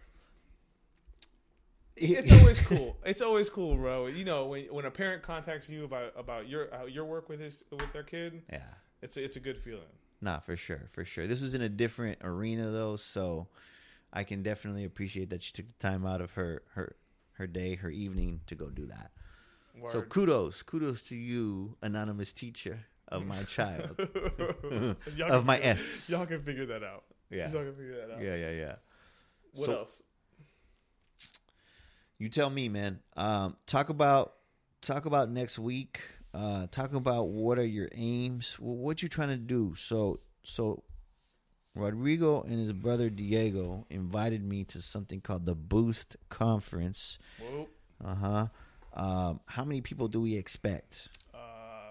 Speaker 1: It's always cool. It's always cool, bro. You know, when when a parent contacts you about about your uh, your work with his with their kid,
Speaker 3: yeah,
Speaker 1: it's a, it's a good feeling.
Speaker 3: nah, for sure, for sure. This was in a different arena though, so I can definitely appreciate that she took the time out of her her her day, her evening to go do that.
Speaker 1: Word.
Speaker 3: So kudos, kudos to you, anonymous teacher of my child,
Speaker 1: Y'all
Speaker 3: of
Speaker 1: can
Speaker 3: my
Speaker 1: figure-
Speaker 3: S.
Speaker 1: Y'all can figure that out.
Speaker 3: Yeah.
Speaker 1: Y'all can figure that out.
Speaker 3: Yeah, yeah, yeah.
Speaker 1: What
Speaker 3: So-
Speaker 1: else?
Speaker 3: You tell me, man. Um, talk about talk about next week. Uh, talk about what are your aims. What you trying to do? So so, Rodrigo and his brother Diego invited me to something called the Boost Conference.
Speaker 1: Whoa.
Speaker 3: Uh huh. Um, how many people do we expect?
Speaker 1: Uh,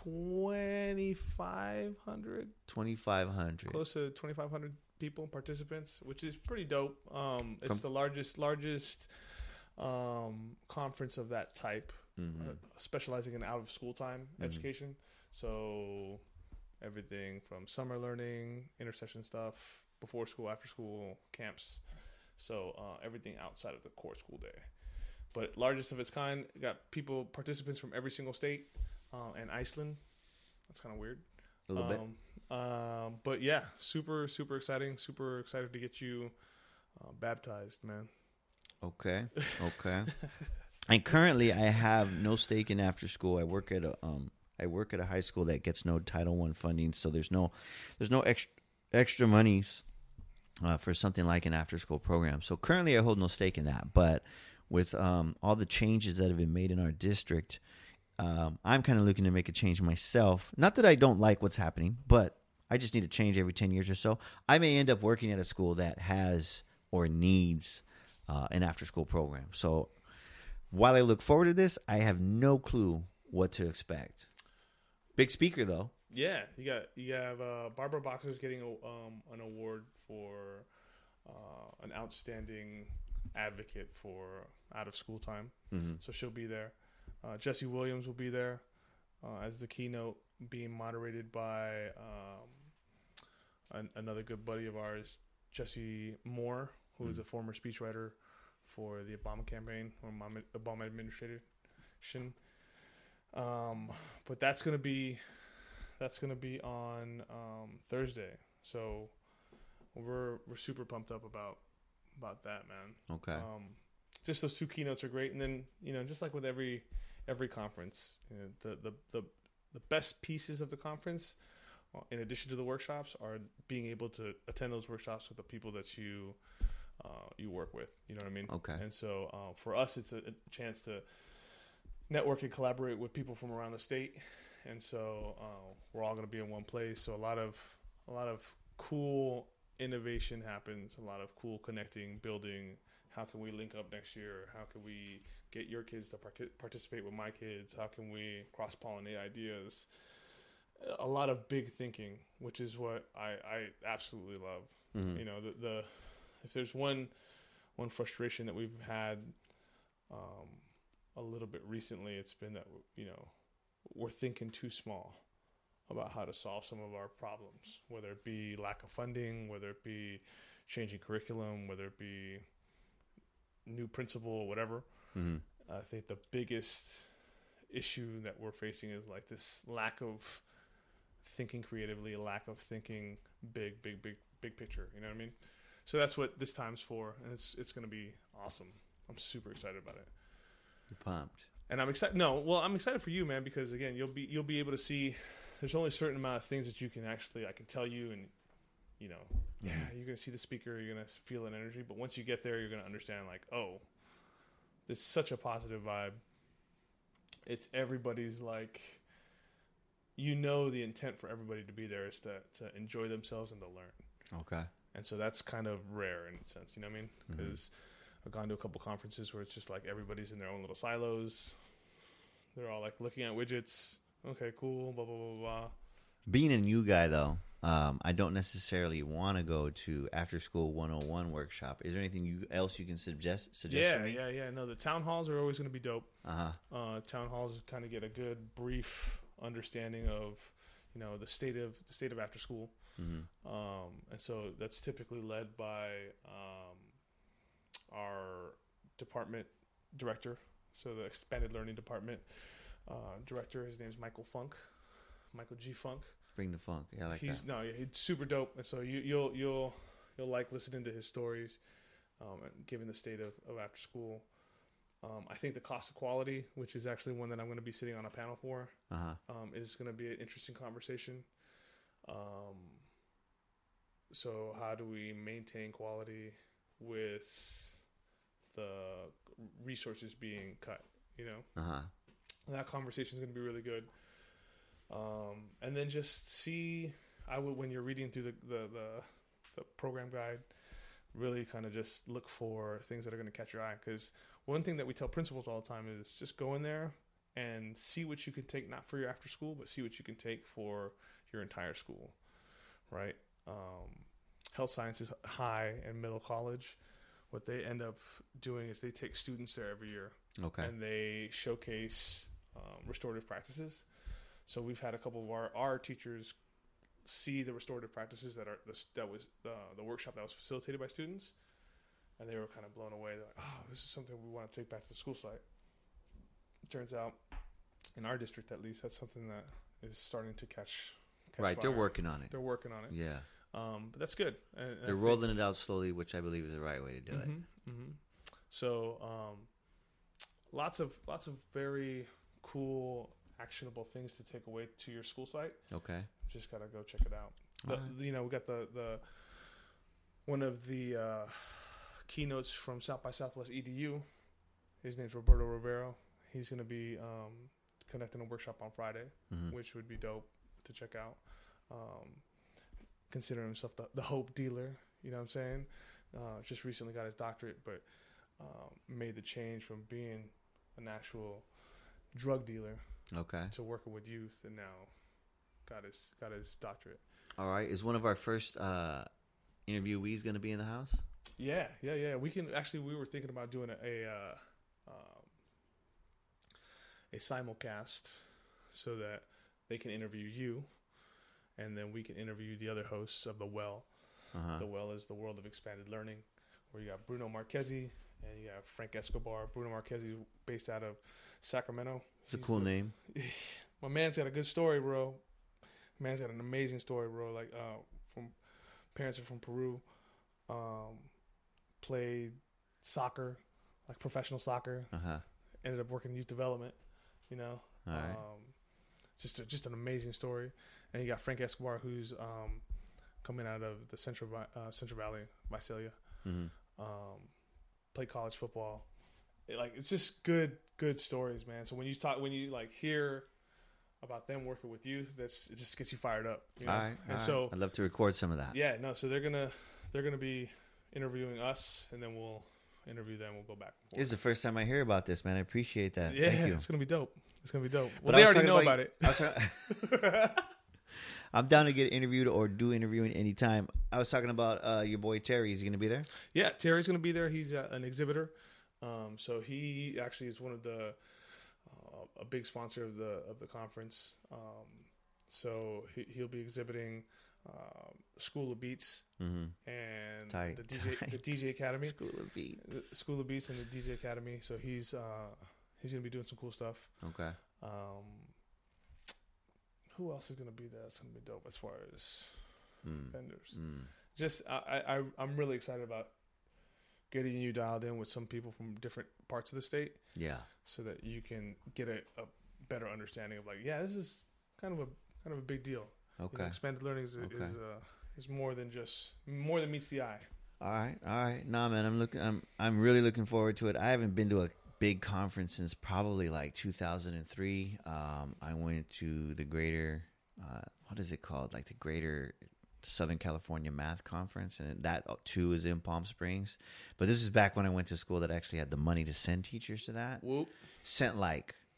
Speaker 1: twenty-five hundred,
Speaker 3: Twenty five hundred.
Speaker 1: close to twenty-five hundred people, participants, which is pretty dope. Um, it's
Speaker 3: Com-
Speaker 1: the largest largest um conference of that type,
Speaker 3: Mm-hmm.
Speaker 1: uh, specializing in out of school time education. So everything from summer learning, intercession stuff, before school, after school, camps. So uh, everything outside of the core school day. But largest of its kind, got people, participants from every single state, uh, and Iceland. That's kind of weird.
Speaker 3: A little bit.
Speaker 1: Um, um, but yeah, super, super exciting. Super excited to get you uh, baptized, man.
Speaker 3: Okay. Okay. And currently, I have no stake in after school. I work at a um, I work at a high school that gets no Title One funding, so there's no, there's no extra extra monies uh, for something like an after school program. So currently, I hold no stake in that. But with um, all the changes that have been made in our district, um, I'm kind of looking to make a change myself. Not that I don't like what's happening, but I just need a change every ten years or so. I may end up working at a school that has or needs uh, an after school program. So while I look forward to this, I have no clue what to expect. Big speaker, though.
Speaker 1: Yeah, you got you have uh, Barbara Boxer's getting a, um, an award for uh, an outstanding advocate for out of school time.
Speaker 3: Mm-hmm.
Speaker 1: So she'll be there. Uh, Jesse Williams will be there uh, as the keynote, being moderated by um, an, another good buddy of ours, Jesse Moore, who is a former speechwriter for the Obama campaign or Obama, Obama administration. Um, but that's gonna be that's gonna be on um, Thursday. So we're we're super pumped up about about that, man.
Speaker 3: Okay.
Speaker 1: Um, just those two keynotes are great, and then you know, just like with every every conference, you know, the the the the best pieces of the conference, uh, in addition to the workshops, are being able to attend those workshops with the people that you uh, you work with. You know what I mean?
Speaker 3: Okay.
Speaker 1: And so uh, for us, it's a, a chance to network and collaborate with people from around the state, and so uh, we're all going to be in one place. So a lot of a lot of cool innovation happens, a lot of cool connecting, building. How can we link up next year? How can we get your kids to part- participate with my kids? How can we cross-pollinate ideas? A lot of big thinking, which is what I, I absolutely love.
Speaker 3: Mm-hmm.
Speaker 1: You know, the, the if there's one one frustration that we've had um, a little bit recently, it's been that, you know, we're thinking too small about how to solve some of our problems, whether it be lack of funding, whether it be changing curriculum, whether it be new principal or whatever.
Speaker 3: Mm-hmm.
Speaker 1: I think the biggest issue that we're facing is like this lack of thinking creatively, a lack of thinking big, big, big, big picture. You know what I mean? So that's what this time's for, and it's it's going to be awesome. I'm super excited about it.
Speaker 3: You're pumped.
Speaker 1: And I'm excited. No, well, I'm excited for you, man, because again, you'll be you'll be able to see. There's only a certain amount of things that you can actually I can tell you, and you know, yeah, you're gonna see the speaker, you're gonna feel an energy. But once you get there, you're gonna understand, like, oh, there's such a positive vibe. It's everybody's like, you know, the intent for everybody to be there is to to enjoy themselves and to learn.
Speaker 3: Okay.
Speaker 1: And so that's kind of rare in a sense, you know what I mean? Because mm-hmm. I've gone to a couple conferences where it's just like everybody's in their own little silos. They're all like looking at widgets, Okay, cool. Blah blah blah blah.
Speaker 3: Being a new guy, though, um, I don't necessarily want to go to after school one oh one workshop. Is there anything you, else you can suggest? suggest
Speaker 1: Yeah,
Speaker 3: to me?
Speaker 1: yeah, yeah. No, the town halls are always going to be dope.
Speaker 3: Uh-huh.
Speaker 1: Uh, town halls kind of get a good brief understanding of, you know, the state of the state of after school,
Speaker 3: Mm-hmm.
Speaker 1: um, and so that's typically led by um, our department director. So the expanded learning department uh, director. His name's Michael Funk, Michael G. Funk.
Speaker 3: Bring the funk. Yeah, I like
Speaker 1: he's
Speaker 3: that.
Speaker 1: no, he's super dope, and so you, you'll you'll you'll like listening to his stories, um, and given the state of, of after school. Um, I think the cost of quality, which is actually one that I'm going to be sitting on a panel for,
Speaker 3: Uh-huh.
Speaker 1: um, is going to be an interesting conversation. Um, so how do we maintain quality with the resources being cut? You know,
Speaker 3: Uh-huh.
Speaker 1: that conversation is going to be really good. Um, and then just see, I would, when you're reading through the, the, the, the program guide, really kind of just look for things that are going to catch your eye. Because one thing that we tell principals all the time is just go in there and see what you can take, not for your after school, but see what you can take for your entire school, right? Um, health sciences high and middle college, what they end up doing is they take students there every year.
Speaker 3: Okay.
Speaker 1: And they showcase um, restorative practices. So we've had a couple of our, our teachers see the restorative practices that are that was uh, the workshop that was facilitated by students, and they were kind of blown away. They're like, "Oh, this is something we want to take back to the school site." It turns out, in our district at least, that's something that is starting to catch. catch
Speaker 3: Right,
Speaker 1: fire.
Speaker 3: they're working on it.
Speaker 1: They're working on it.
Speaker 3: Yeah.
Speaker 1: Um, but that's good. And, and I
Speaker 3: They're
Speaker 1: think-
Speaker 3: rolling it out slowly, which I believe is the right way to do it.
Speaker 1: Mm-hmm, mm-hmm. So, um, lots of lots of very cool, actionable things to take away to your school site.
Speaker 3: Okay.
Speaker 1: Just gotta go check it out. The,
Speaker 3: All right.
Speaker 1: You know, we got the the one of the uh, keynotes from South by Southwest E D U. His name's Roberto Rivero. He's gonna be um, conducting a workshop on Friday,
Speaker 3: Mhm.
Speaker 1: which would be dope to check out. Um, considering himself the, the hope dealer, you know what I'm saying? Uh, just recently got his doctorate, but um, made the change from being an actual drug dealer
Speaker 3: Okay.
Speaker 1: to working with youth, and now got his got his doctorate.
Speaker 3: All right. Is one of our first uh, interviewees going to be in the house?
Speaker 1: Yeah, yeah, yeah. We can actually. We were thinking about doing a a, uh, um, a simulcast so that they can interview you, and then we can interview the other hosts of the Well.
Speaker 3: Uh-huh.
Speaker 1: The Well is the world of expanded learning, where you got Bruno Marchesi and you have Frank Escobar. Bruno Marchesi is based out of Sacramento.
Speaker 3: It's a
Speaker 1: He's
Speaker 3: cool
Speaker 1: the-
Speaker 3: name.
Speaker 1: My man's got a good story, bro. Man's got an amazing story, bro. Like, uh, from parents are from Peru. Um, played soccer, like professional soccer.
Speaker 3: Uh-huh.
Speaker 1: Ended up working in youth development. You know,
Speaker 3: All right.
Speaker 1: um, just a, just an amazing story. And you got Frank Escobar, who's um, coming out of the Central Vi- uh, Central Valley, Visalia.
Speaker 3: Mhm.
Speaker 1: Um, played college football. It, like, it's just good, good stories, man. So when you talk, when you like hear about them working with youth, that's it just gets you fired up. You know?
Speaker 3: All right.
Speaker 1: And
Speaker 3: all right.
Speaker 1: so
Speaker 3: I'd love to record some of that.
Speaker 1: yeah, no. So they're gonna they're gonna be interviewing us, and then we'll interview them. We'll go back. and forth.
Speaker 3: This is the first time I hear about this, man. I appreciate that.
Speaker 1: Yeah,
Speaker 3: Thank you.
Speaker 1: it's gonna be dope. It's gonna be dope.
Speaker 3: But
Speaker 1: Well,
Speaker 3: I
Speaker 1: they
Speaker 3: was
Speaker 1: already
Speaker 3: talking
Speaker 1: know
Speaker 3: about-
Speaker 1: about it.
Speaker 3: I was talking- I'm down to get interviewed or do interviewing anytime. I was talking about uh, your boy Terry. Is he going to be there?
Speaker 1: Yeah, Terry's gonna be there. He's uh, an exhibitor. Um, so he actually is one of the uh, a big sponsor of the of the conference. Um, so he, he'll be exhibiting uh, School of Beats
Speaker 3: Mm-hmm.
Speaker 1: and
Speaker 3: Tight,
Speaker 1: the D J the
Speaker 3: tight.
Speaker 1: D J Academy,
Speaker 3: School of Beats.
Speaker 1: the School of Beats and the D J Academy. So he's uh, he's gonna be doing some cool stuff.
Speaker 3: Okay.
Speaker 1: Um, who else is gonna be there? That's gonna be dope as far as
Speaker 3: Mm.
Speaker 1: vendors.
Speaker 3: Mm.
Speaker 1: Just I, I I'm really excited about getting you dialed in with some people from different parts of the state,
Speaker 3: Yeah.
Speaker 1: so that you can get a, a better understanding of like, yeah, this is kind of a kind of a big deal. You
Speaker 3: Okay.
Speaker 1: know, expanded learning is
Speaker 3: Okay.
Speaker 1: is, uh, is more than just more than meets the eye.
Speaker 3: All right. All right. Nah, man. I'm looking. I'm. I'm really looking forward to it. I haven't been to a big conference since probably like two thousand three. Um, I went to the Greater. Uh, what is it called? Like the Greater Southern California Math Conference, and that too is in Palm Springs. But this is back when I went to school that actually had the money to send teachers to that.
Speaker 1: Whoop.
Speaker 3: Sent like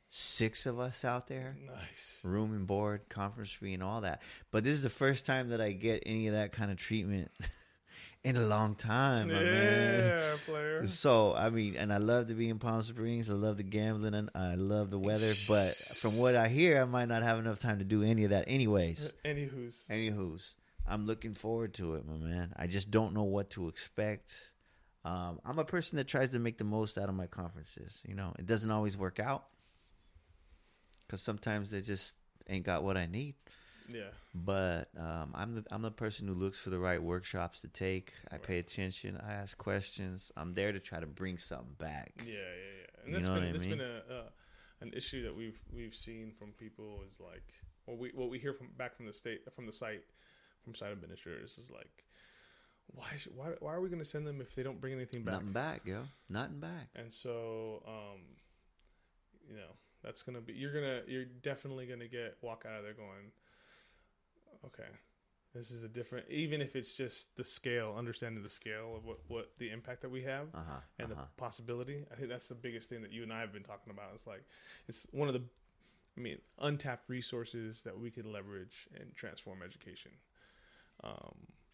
Speaker 3: six of us out there.
Speaker 1: Nice.
Speaker 3: Room and board, conference fee, and all that. But this is the first time that I get any of that kind of treatment in a long time, my
Speaker 1: yeah,
Speaker 3: man.
Speaker 1: player.
Speaker 3: So, I mean, and I love to be in Palm Springs. I love the gambling, and I love the weather. But from what I hear, I might not have enough time to do any of that anyways.
Speaker 1: Anywho's.
Speaker 3: Anywho's. I'm looking forward to it, my man. I just don't know what to expect. Um, I'm a person that tries to make the most out of my conferences. You know, it doesn't always work out because sometimes they just ain't got what I need.
Speaker 1: Yeah.
Speaker 3: But um, I'm the I'm the person who looks for the right workshops to take. I right. pay attention. I ask questions. I'm there to try to bring something back.
Speaker 1: Yeah, yeah, yeah. And
Speaker 3: you
Speaker 1: that's
Speaker 3: know
Speaker 1: been
Speaker 3: what I
Speaker 1: that's
Speaker 3: mean?
Speaker 1: been a uh, an issue that we've we've seen from people is like what we what we hear from back from the state from the site from site administrators is like why should, why why are we going to send them if they don't bring anything back?
Speaker 3: Nothing back, yo. Nothing back.
Speaker 1: And so, um, you know, that's gonna be you're gonna you're definitely gonna get walk out of there going, okay, this is a different. Even if it's just the scale, understanding the scale of what, what the impact that we have
Speaker 3: uh-huh,
Speaker 1: and
Speaker 3: uh-huh.
Speaker 1: the possibility. I think that's the biggest thing that you and I have been talking about. It's like it's one of the, I mean, untapped resources that we could leverage and transform education. Um,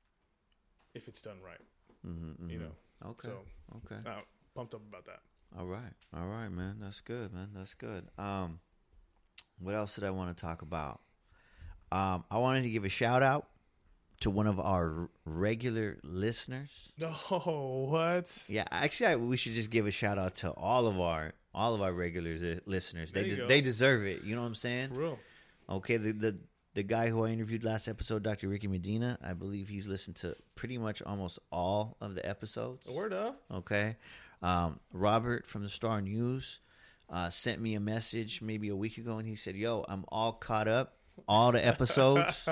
Speaker 1: if it's done right,
Speaker 3: mm-hmm, mm-hmm.
Speaker 1: you know.
Speaker 3: Okay.
Speaker 1: So,
Speaker 3: okay.
Speaker 1: Uh, pumped up about that.
Speaker 3: All right. All right, man. That's good, man. That's good. Um, what else did I want to talk about? Um, I wanted to give a shout out to one of our regular listeners.
Speaker 1: Oh, what?
Speaker 3: Yeah, actually, I, we should just give a shout out to all of our all of our regular li- listeners.
Speaker 1: There
Speaker 3: They
Speaker 1: you
Speaker 3: de-
Speaker 1: go.
Speaker 3: they deserve it. You know what I'm saying?
Speaker 1: For real.
Speaker 3: Okay, the, the the guy who I interviewed last episode, Doctor Ricky Medina, I believe he's listened to pretty much almost all of the episodes.
Speaker 1: Word up.
Speaker 3: Okay. Um, Robert from the Star News uh, sent me a message maybe a week ago, and he said, yo, I'm all caught up, all the episodes.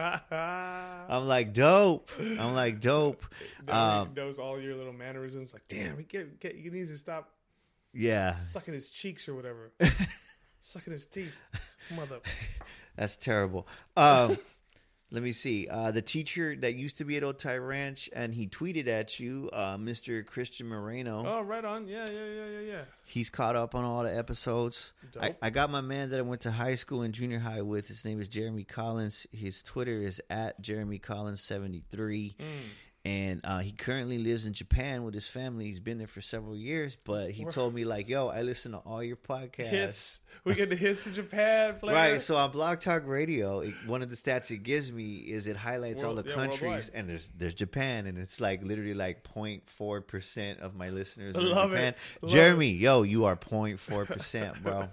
Speaker 3: I'm like, dope. I'm like, dope.
Speaker 1: Now
Speaker 3: Um,
Speaker 1: he knows all your little mannerisms. Like, damn, he, get, get, he needs to stop
Speaker 3: yeah.
Speaker 1: sucking his cheeks or whatever. Sucking his teeth. Mother.
Speaker 3: That's terrible. Um, let me see. Uh, the teacher that used to be at Otay Ranch, and he tweeted at you, uh, Mister Christian Moreno.
Speaker 1: Oh, right on. Yeah, yeah, yeah, yeah, yeah.
Speaker 3: He's caught up on all the episodes. I, I got my man that I went to high school and junior high with. His name is Jeremy Collins. His Twitter is at Jeremy Collins seventy-three. Mm. And uh, he currently lives in Japan with his family. He's been there for several years, but he told me, like, yo, I listen to all your podcasts.
Speaker 1: Hits. We get the hits in Japan. Player.
Speaker 3: Right. So on Blog Talk Radio, it, one of the stats it gives me is it highlights
Speaker 1: World,
Speaker 3: all the
Speaker 1: yeah,
Speaker 3: countries.
Speaker 1: worldwide.
Speaker 3: And there's there's Japan. And it's like literally like zero point four percent of my listeners
Speaker 1: I
Speaker 3: are in
Speaker 1: love
Speaker 3: Japan.
Speaker 1: it. Love
Speaker 3: Jeremy,
Speaker 1: it.
Speaker 3: yo, you are zero point four percent, bro.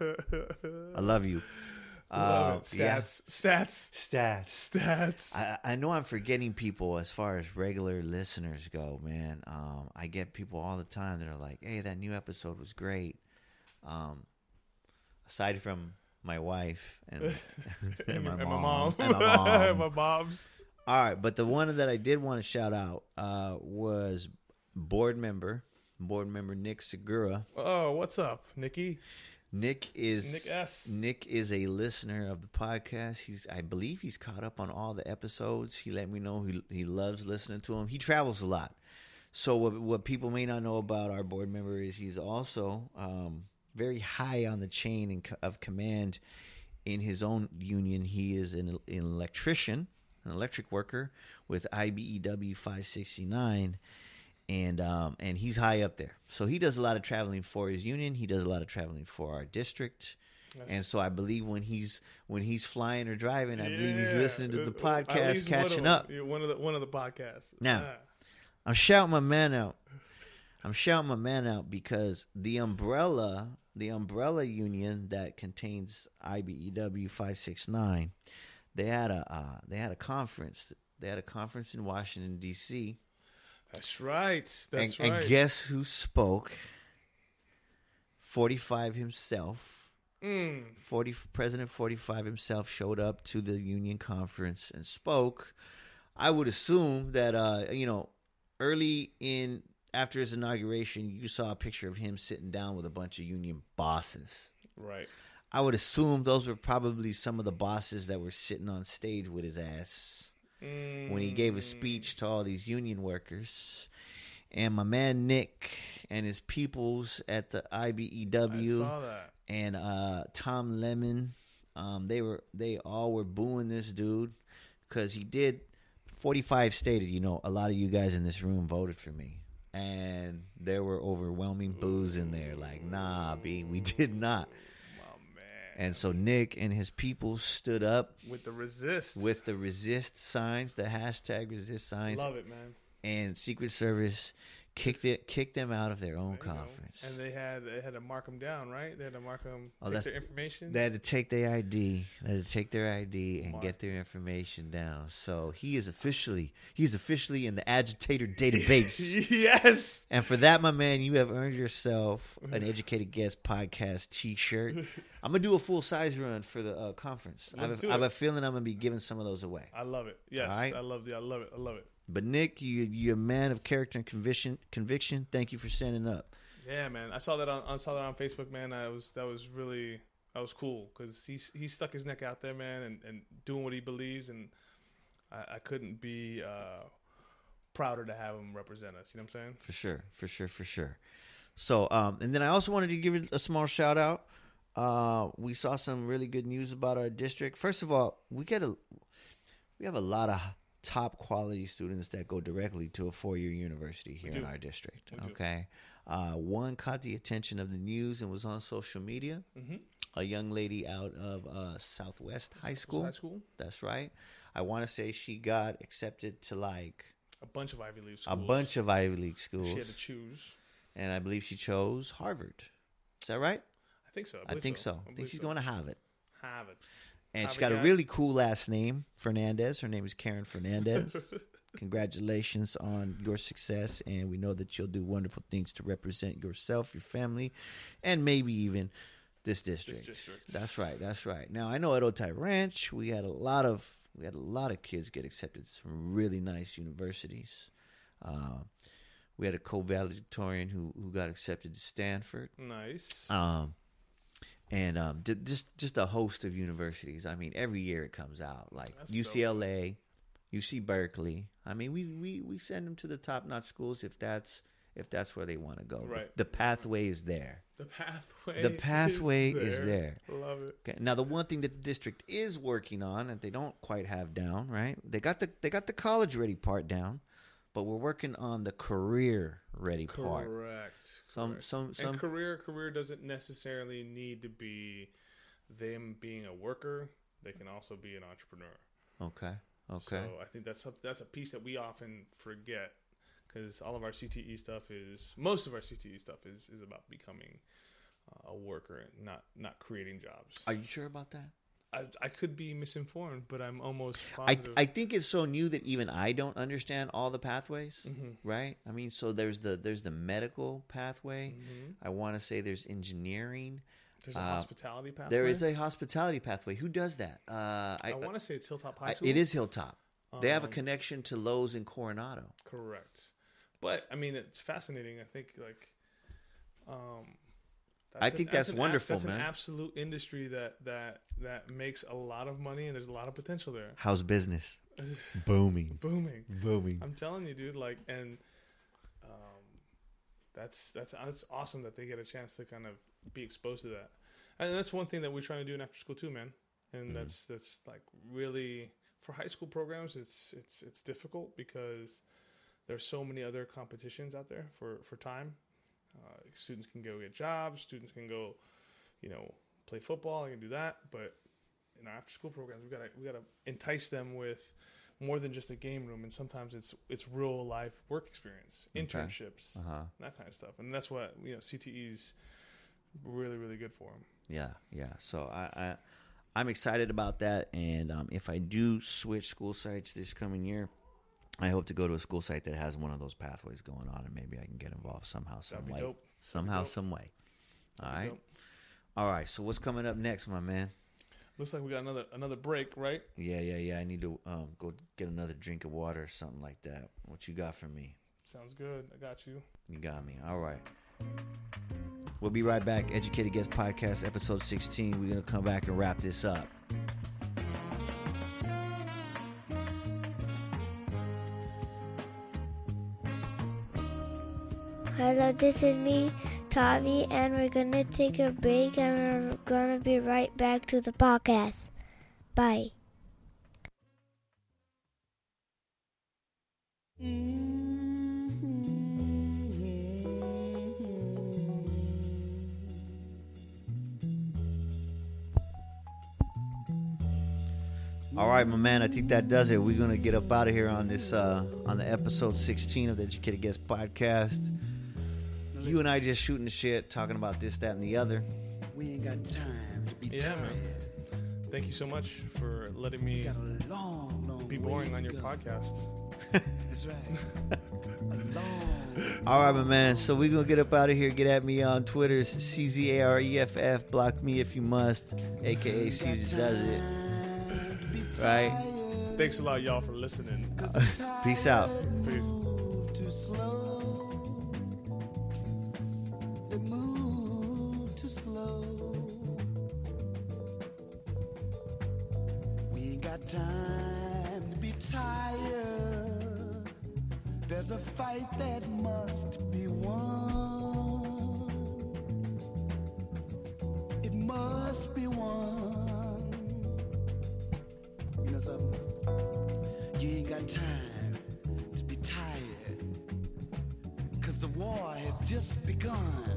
Speaker 3: I love you.
Speaker 1: Love
Speaker 3: Uh,
Speaker 1: it. Stats.
Speaker 3: yeah.
Speaker 1: Stats.
Speaker 3: Stats.
Speaker 1: Stats.
Speaker 3: I, I know I'm forgetting people as far as regular listeners go, man. Um, I get people all the time that are like, hey, that new episode was great. Um, aside from my wife and, and, my,
Speaker 1: and
Speaker 3: mom,
Speaker 1: my mom.
Speaker 3: and my mom.
Speaker 1: my mom's.
Speaker 3: All right, but the one that I did want to shout out uh, was board member, board member Nick Segura.
Speaker 1: Oh, what's up, Nikki?
Speaker 3: Nick is
Speaker 1: Nick S.
Speaker 3: Nick is a listener of the podcast. He's, I believe, he's caught up on all the episodes. He let me know he he loves listening to them. He travels a lot, so what what people may not know about our board member is he's also um, very high on the chain in, of command in his own union. He is an, an electrician, an electric worker with I B E W five sixty-nine. And um and he's high up there, so he does a lot of traveling for his union. He does a lot of traveling for our district, yes. And so I believe when he's when he's flying or driving, I
Speaker 1: yeah.
Speaker 3: believe he's listening to the
Speaker 1: At
Speaker 3: podcast,
Speaker 1: least
Speaker 3: catching
Speaker 1: one
Speaker 3: up.
Speaker 1: Them. One of the one of the podcasts.
Speaker 3: Now,
Speaker 1: yeah.
Speaker 3: I'm shouting my man out. I'm shouting my man out because the umbrella, the umbrella union that contains I B E W five sixty-nine, they had a uh, they had a conference. They had a conference in Washington D C.
Speaker 1: That's right. That's
Speaker 3: and,
Speaker 1: right.
Speaker 3: And guess who spoke? forty-five himself.
Speaker 1: Mm.
Speaker 3: forty President forty-five himself showed up to the union conference and spoke. I would assume that uh, you know, early in after his inauguration, you saw a picture of him sitting down with a bunch of union bosses.
Speaker 1: Right.
Speaker 3: I would assume those were probably some of the bosses that were sitting on stage with his ass. When he gave a speech to all these union workers. and my man Nick and his peoples at the I B E W.
Speaker 1: I saw that.
Speaker 3: And uh, Tom Lemon, um, they were they all were booing this dude because he did. forty-five stated, you know, a lot of you guys in this room voted for me, and there were overwhelming boos in there. Like, nah, B, we did not.
Speaker 1: Oh, man.
Speaker 3: And so Nick and his people stood up
Speaker 1: With the resist.
Speaker 3: with the resist signs, the hashtag resist signs,
Speaker 1: Love it, man.
Speaker 3: and Secret Service kicked it, kicked them out of their own
Speaker 1: There you go.
Speaker 3: conference.
Speaker 1: And they had they had to mark them down, right? They had to mark them,
Speaker 3: Oh,
Speaker 1: take
Speaker 3: that's-
Speaker 1: their information.
Speaker 3: They had to take their I D. They had to take their I D and
Speaker 1: Mark.
Speaker 3: get their information down. So he is officially, he is officially in the agitator database.
Speaker 1: Yes.
Speaker 3: And for that, my man, you have earned yourself an Educated Guest Podcast T-shirt. I'm gonna do a full size run for the uh, conference. I
Speaker 1: Let's
Speaker 3: have,
Speaker 1: do
Speaker 3: I have
Speaker 1: it.
Speaker 3: a feeling I'm gonna be giving some of those away.
Speaker 1: I love it. Yes.
Speaker 3: All right.
Speaker 1: I love the I love it. I love it.
Speaker 3: But Nick, you you're a man of character and conviction. Conviction. Thank you for standing up.
Speaker 1: Yeah, man. I saw that on I saw that on Facebook, man. I was that was really that was cool because he he stuck his neck out there, man, and, and doing what he believes, and I, I couldn't be uh, prouder to have him represent us. You know what I'm saying?
Speaker 3: For sure, for sure, for sure. So, um, and then I also wanted to give it a small shout out. Uh, we saw some really good news about our district. First of all, we get a we have a lot of top quality students that go directly to a four-year university here
Speaker 1: We
Speaker 3: in
Speaker 1: do.
Speaker 3: our district.
Speaker 1: We do.
Speaker 3: Okay, uh, one caught the attention of the news and was on social media.
Speaker 1: Mm-hmm.
Speaker 3: A young lady out of uh, Southwest High School.
Speaker 1: High school.
Speaker 3: That's right. I want to say she got accepted to like
Speaker 1: A bunch of Ivy League
Speaker 3: a
Speaker 1: schools.
Speaker 3: bunch of Ivy League schools.
Speaker 1: She had to choose.
Speaker 3: And I believe she chose Harvard. Is that right?
Speaker 1: I think so. I,
Speaker 3: I,
Speaker 1: believe
Speaker 3: think so.
Speaker 1: I,
Speaker 3: I think
Speaker 1: believe
Speaker 3: she's
Speaker 1: so.
Speaker 3: going to Harvard.
Speaker 1: have it.
Speaker 3: And
Speaker 1: Have
Speaker 3: she's
Speaker 1: it,
Speaker 3: got a
Speaker 1: guys.
Speaker 3: really cool last name, Fernandez. Her name is Karen Fernandez. Congratulations on your success, and we know that you'll do wonderful things to represent yourself, your family, and maybe even this district.
Speaker 1: This district.
Speaker 3: That's right. That's right. Now I know at Otay Ranch we had a lot of we had a lot of kids get accepted to some really nice universities. Uh, we had a co-valedictorian who who got accepted to Stanford.
Speaker 1: Nice.
Speaker 3: Um, and um, d- just just a host of universities. I mean, every year it comes out like
Speaker 1: That's
Speaker 3: U C L A, U C Berkeley. I mean, we, we, we send them to the top notch schools if that's if that's where they want to go.
Speaker 1: Right.
Speaker 3: The, the pathway is there.
Speaker 1: the pathway.
Speaker 3: The pathway
Speaker 1: is
Speaker 3: is
Speaker 1: there.
Speaker 3: there.
Speaker 1: Love it.
Speaker 3: Okay. Now, the one thing that the district is working on, and they don't quite have down, right? They got the they got the college ready part down, but we're working on the career ready part.
Speaker 1: Correct.
Speaker 3: Some
Speaker 1: Correct.
Speaker 3: some some
Speaker 1: And career career doesn't necessarily need to be them being a worker. They can also be an entrepreneur.
Speaker 3: okay. Okay.
Speaker 1: So I think that's a, that's a piece that we often forget because all of our C T E stuff is most of our C T E stuff is, is about becoming uh, a worker and not not creating jobs.
Speaker 3: Are you sure about that?
Speaker 1: I, I could be misinformed, but I'm almost
Speaker 3: I,
Speaker 1: positive.
Speaker 3: I think it's so new that even I don't understand all the pathways,
Speaker 1: Mhm.
Speaker 3: right? I mean, so there's the there's the medical pathway.
Speaker 1: Mhm.
Speaker 3: I want to say there's engineering.
Speaker 1: There's a
Speaker 3: uh,
Speaker 1: hospitality pathway.
Speaker 3: There is a hospitality pathway. Who does that? Uh, I,
Speaker 1: I want to say it's Hilltop High
Speaker 3: I-
Speaker 1: School.
Speaker 3: it is Hilltop. They have a
Speaker 1: Um,
Speaker 3: connection to Lowe's in Coronado.
Speaker 1: Correct. But I mean, it's fascinating. I think like, um,
Speaker 3: I think that's
Speaker 1: an ab-
Speaker 3: wonderful,
Speaker 1: that's
Speaker 3: man.
Speaker 1: an absolute industry that that that makes a lot of money and there's a lot of potential there.
Speaker 3: How's business? Booming.
Speaker 1: Booming.
Speaker 3: Booming.
Speaker 1: I'm telling you, dude. Like, and um, that's that's that's awesome that they get a chance to kind of be exposed to that. And that's one thing that we're trying to do in after school too, man. And
Speaker 3: Mm.
Speaker 1: that's that's like really for high school programs. It's it's it's difficult because there's so many other competitions out there for for time. Uh, students can go get jobs. Students can go, you know, play football and do that. But in our after school programs, we gotta we gotta entice them with more than just a game room. And sometimes it's it's real life work experience,
Speaker 3: Okay.
Speaker 1: internships,
Speaker 3: Uh huh.
Speaker 1: that kind of stuff. And that's what you know C T E's really really good for them.
Speaker 3: Yeah, yeah. So I, I I'm excited about that, and um, if I do switch school sites this coming year, I hope to go to a school site that has one of those pathways going on, and maybe I can get involved somehow, some
Speaker 1: That'd be
Speaker 3: way,
Speaker 1: dope.
Speaker 3: somehow,
Speaker 1: dope.
Speaker 3: some way. All
Speaker 1: That'd be
Speaker 3: right,
Speaker 1: dope.
Speaker 3: all right. So what's coming up next, my man?
Speaker 1: Looks like we got another another break, right?
Speaker 3: Yeah, yeah, yeah. I need to um, go get another drink of water or something like that. What you got for me?
Speaker 1: Sounds good. I got you.
Speaker 3: You got me. All right. We'll be right back. Educated Guest Podcast, episode sixteen. We're going to come back and wrap this up.
Speaker 4: Hello, this is me, Tavi, and we're going to take a break and we're going to be right back to the podcast. Bye.
Speaker 3: All right, my man. I think that does it. We're gonna get up out of here on this uh, on the episode sixteen of the Educated Guest podcast. You and I just shooting the shit, talking about this, that, and the other.
Speaker 5: We ain't got time to be
Speaker 1: Yeah,
Speaker 5: tired.
Speaker 1: man. Thank you so much for letting me
Speaker 5: We got a long, long
Speaker 1: be boring
Speaker 5: way
Speaker 1: on
Speaker 5: to
Speaker 1: your
Speaker 5: go.
Speaker 1: podcast.
Speaker 5: That's right. A long.
Speaker 3: All right, my man. So we're gonna get up out of here. Get at me on Twitter, C Z A R E F F. Block me if you must, aka Caesar does it. Right?
Speaker 1: Thanks a lot, y'all, for listening.
Speaker 3: Peace out.
Speaker 1: Peace.
Speaker 5: Too slow. They move too slow. We ain't got time to be tired. There's a fight that must be won. It must be won. You know something? You ain't got time to be tired, 'cause the war has just begun.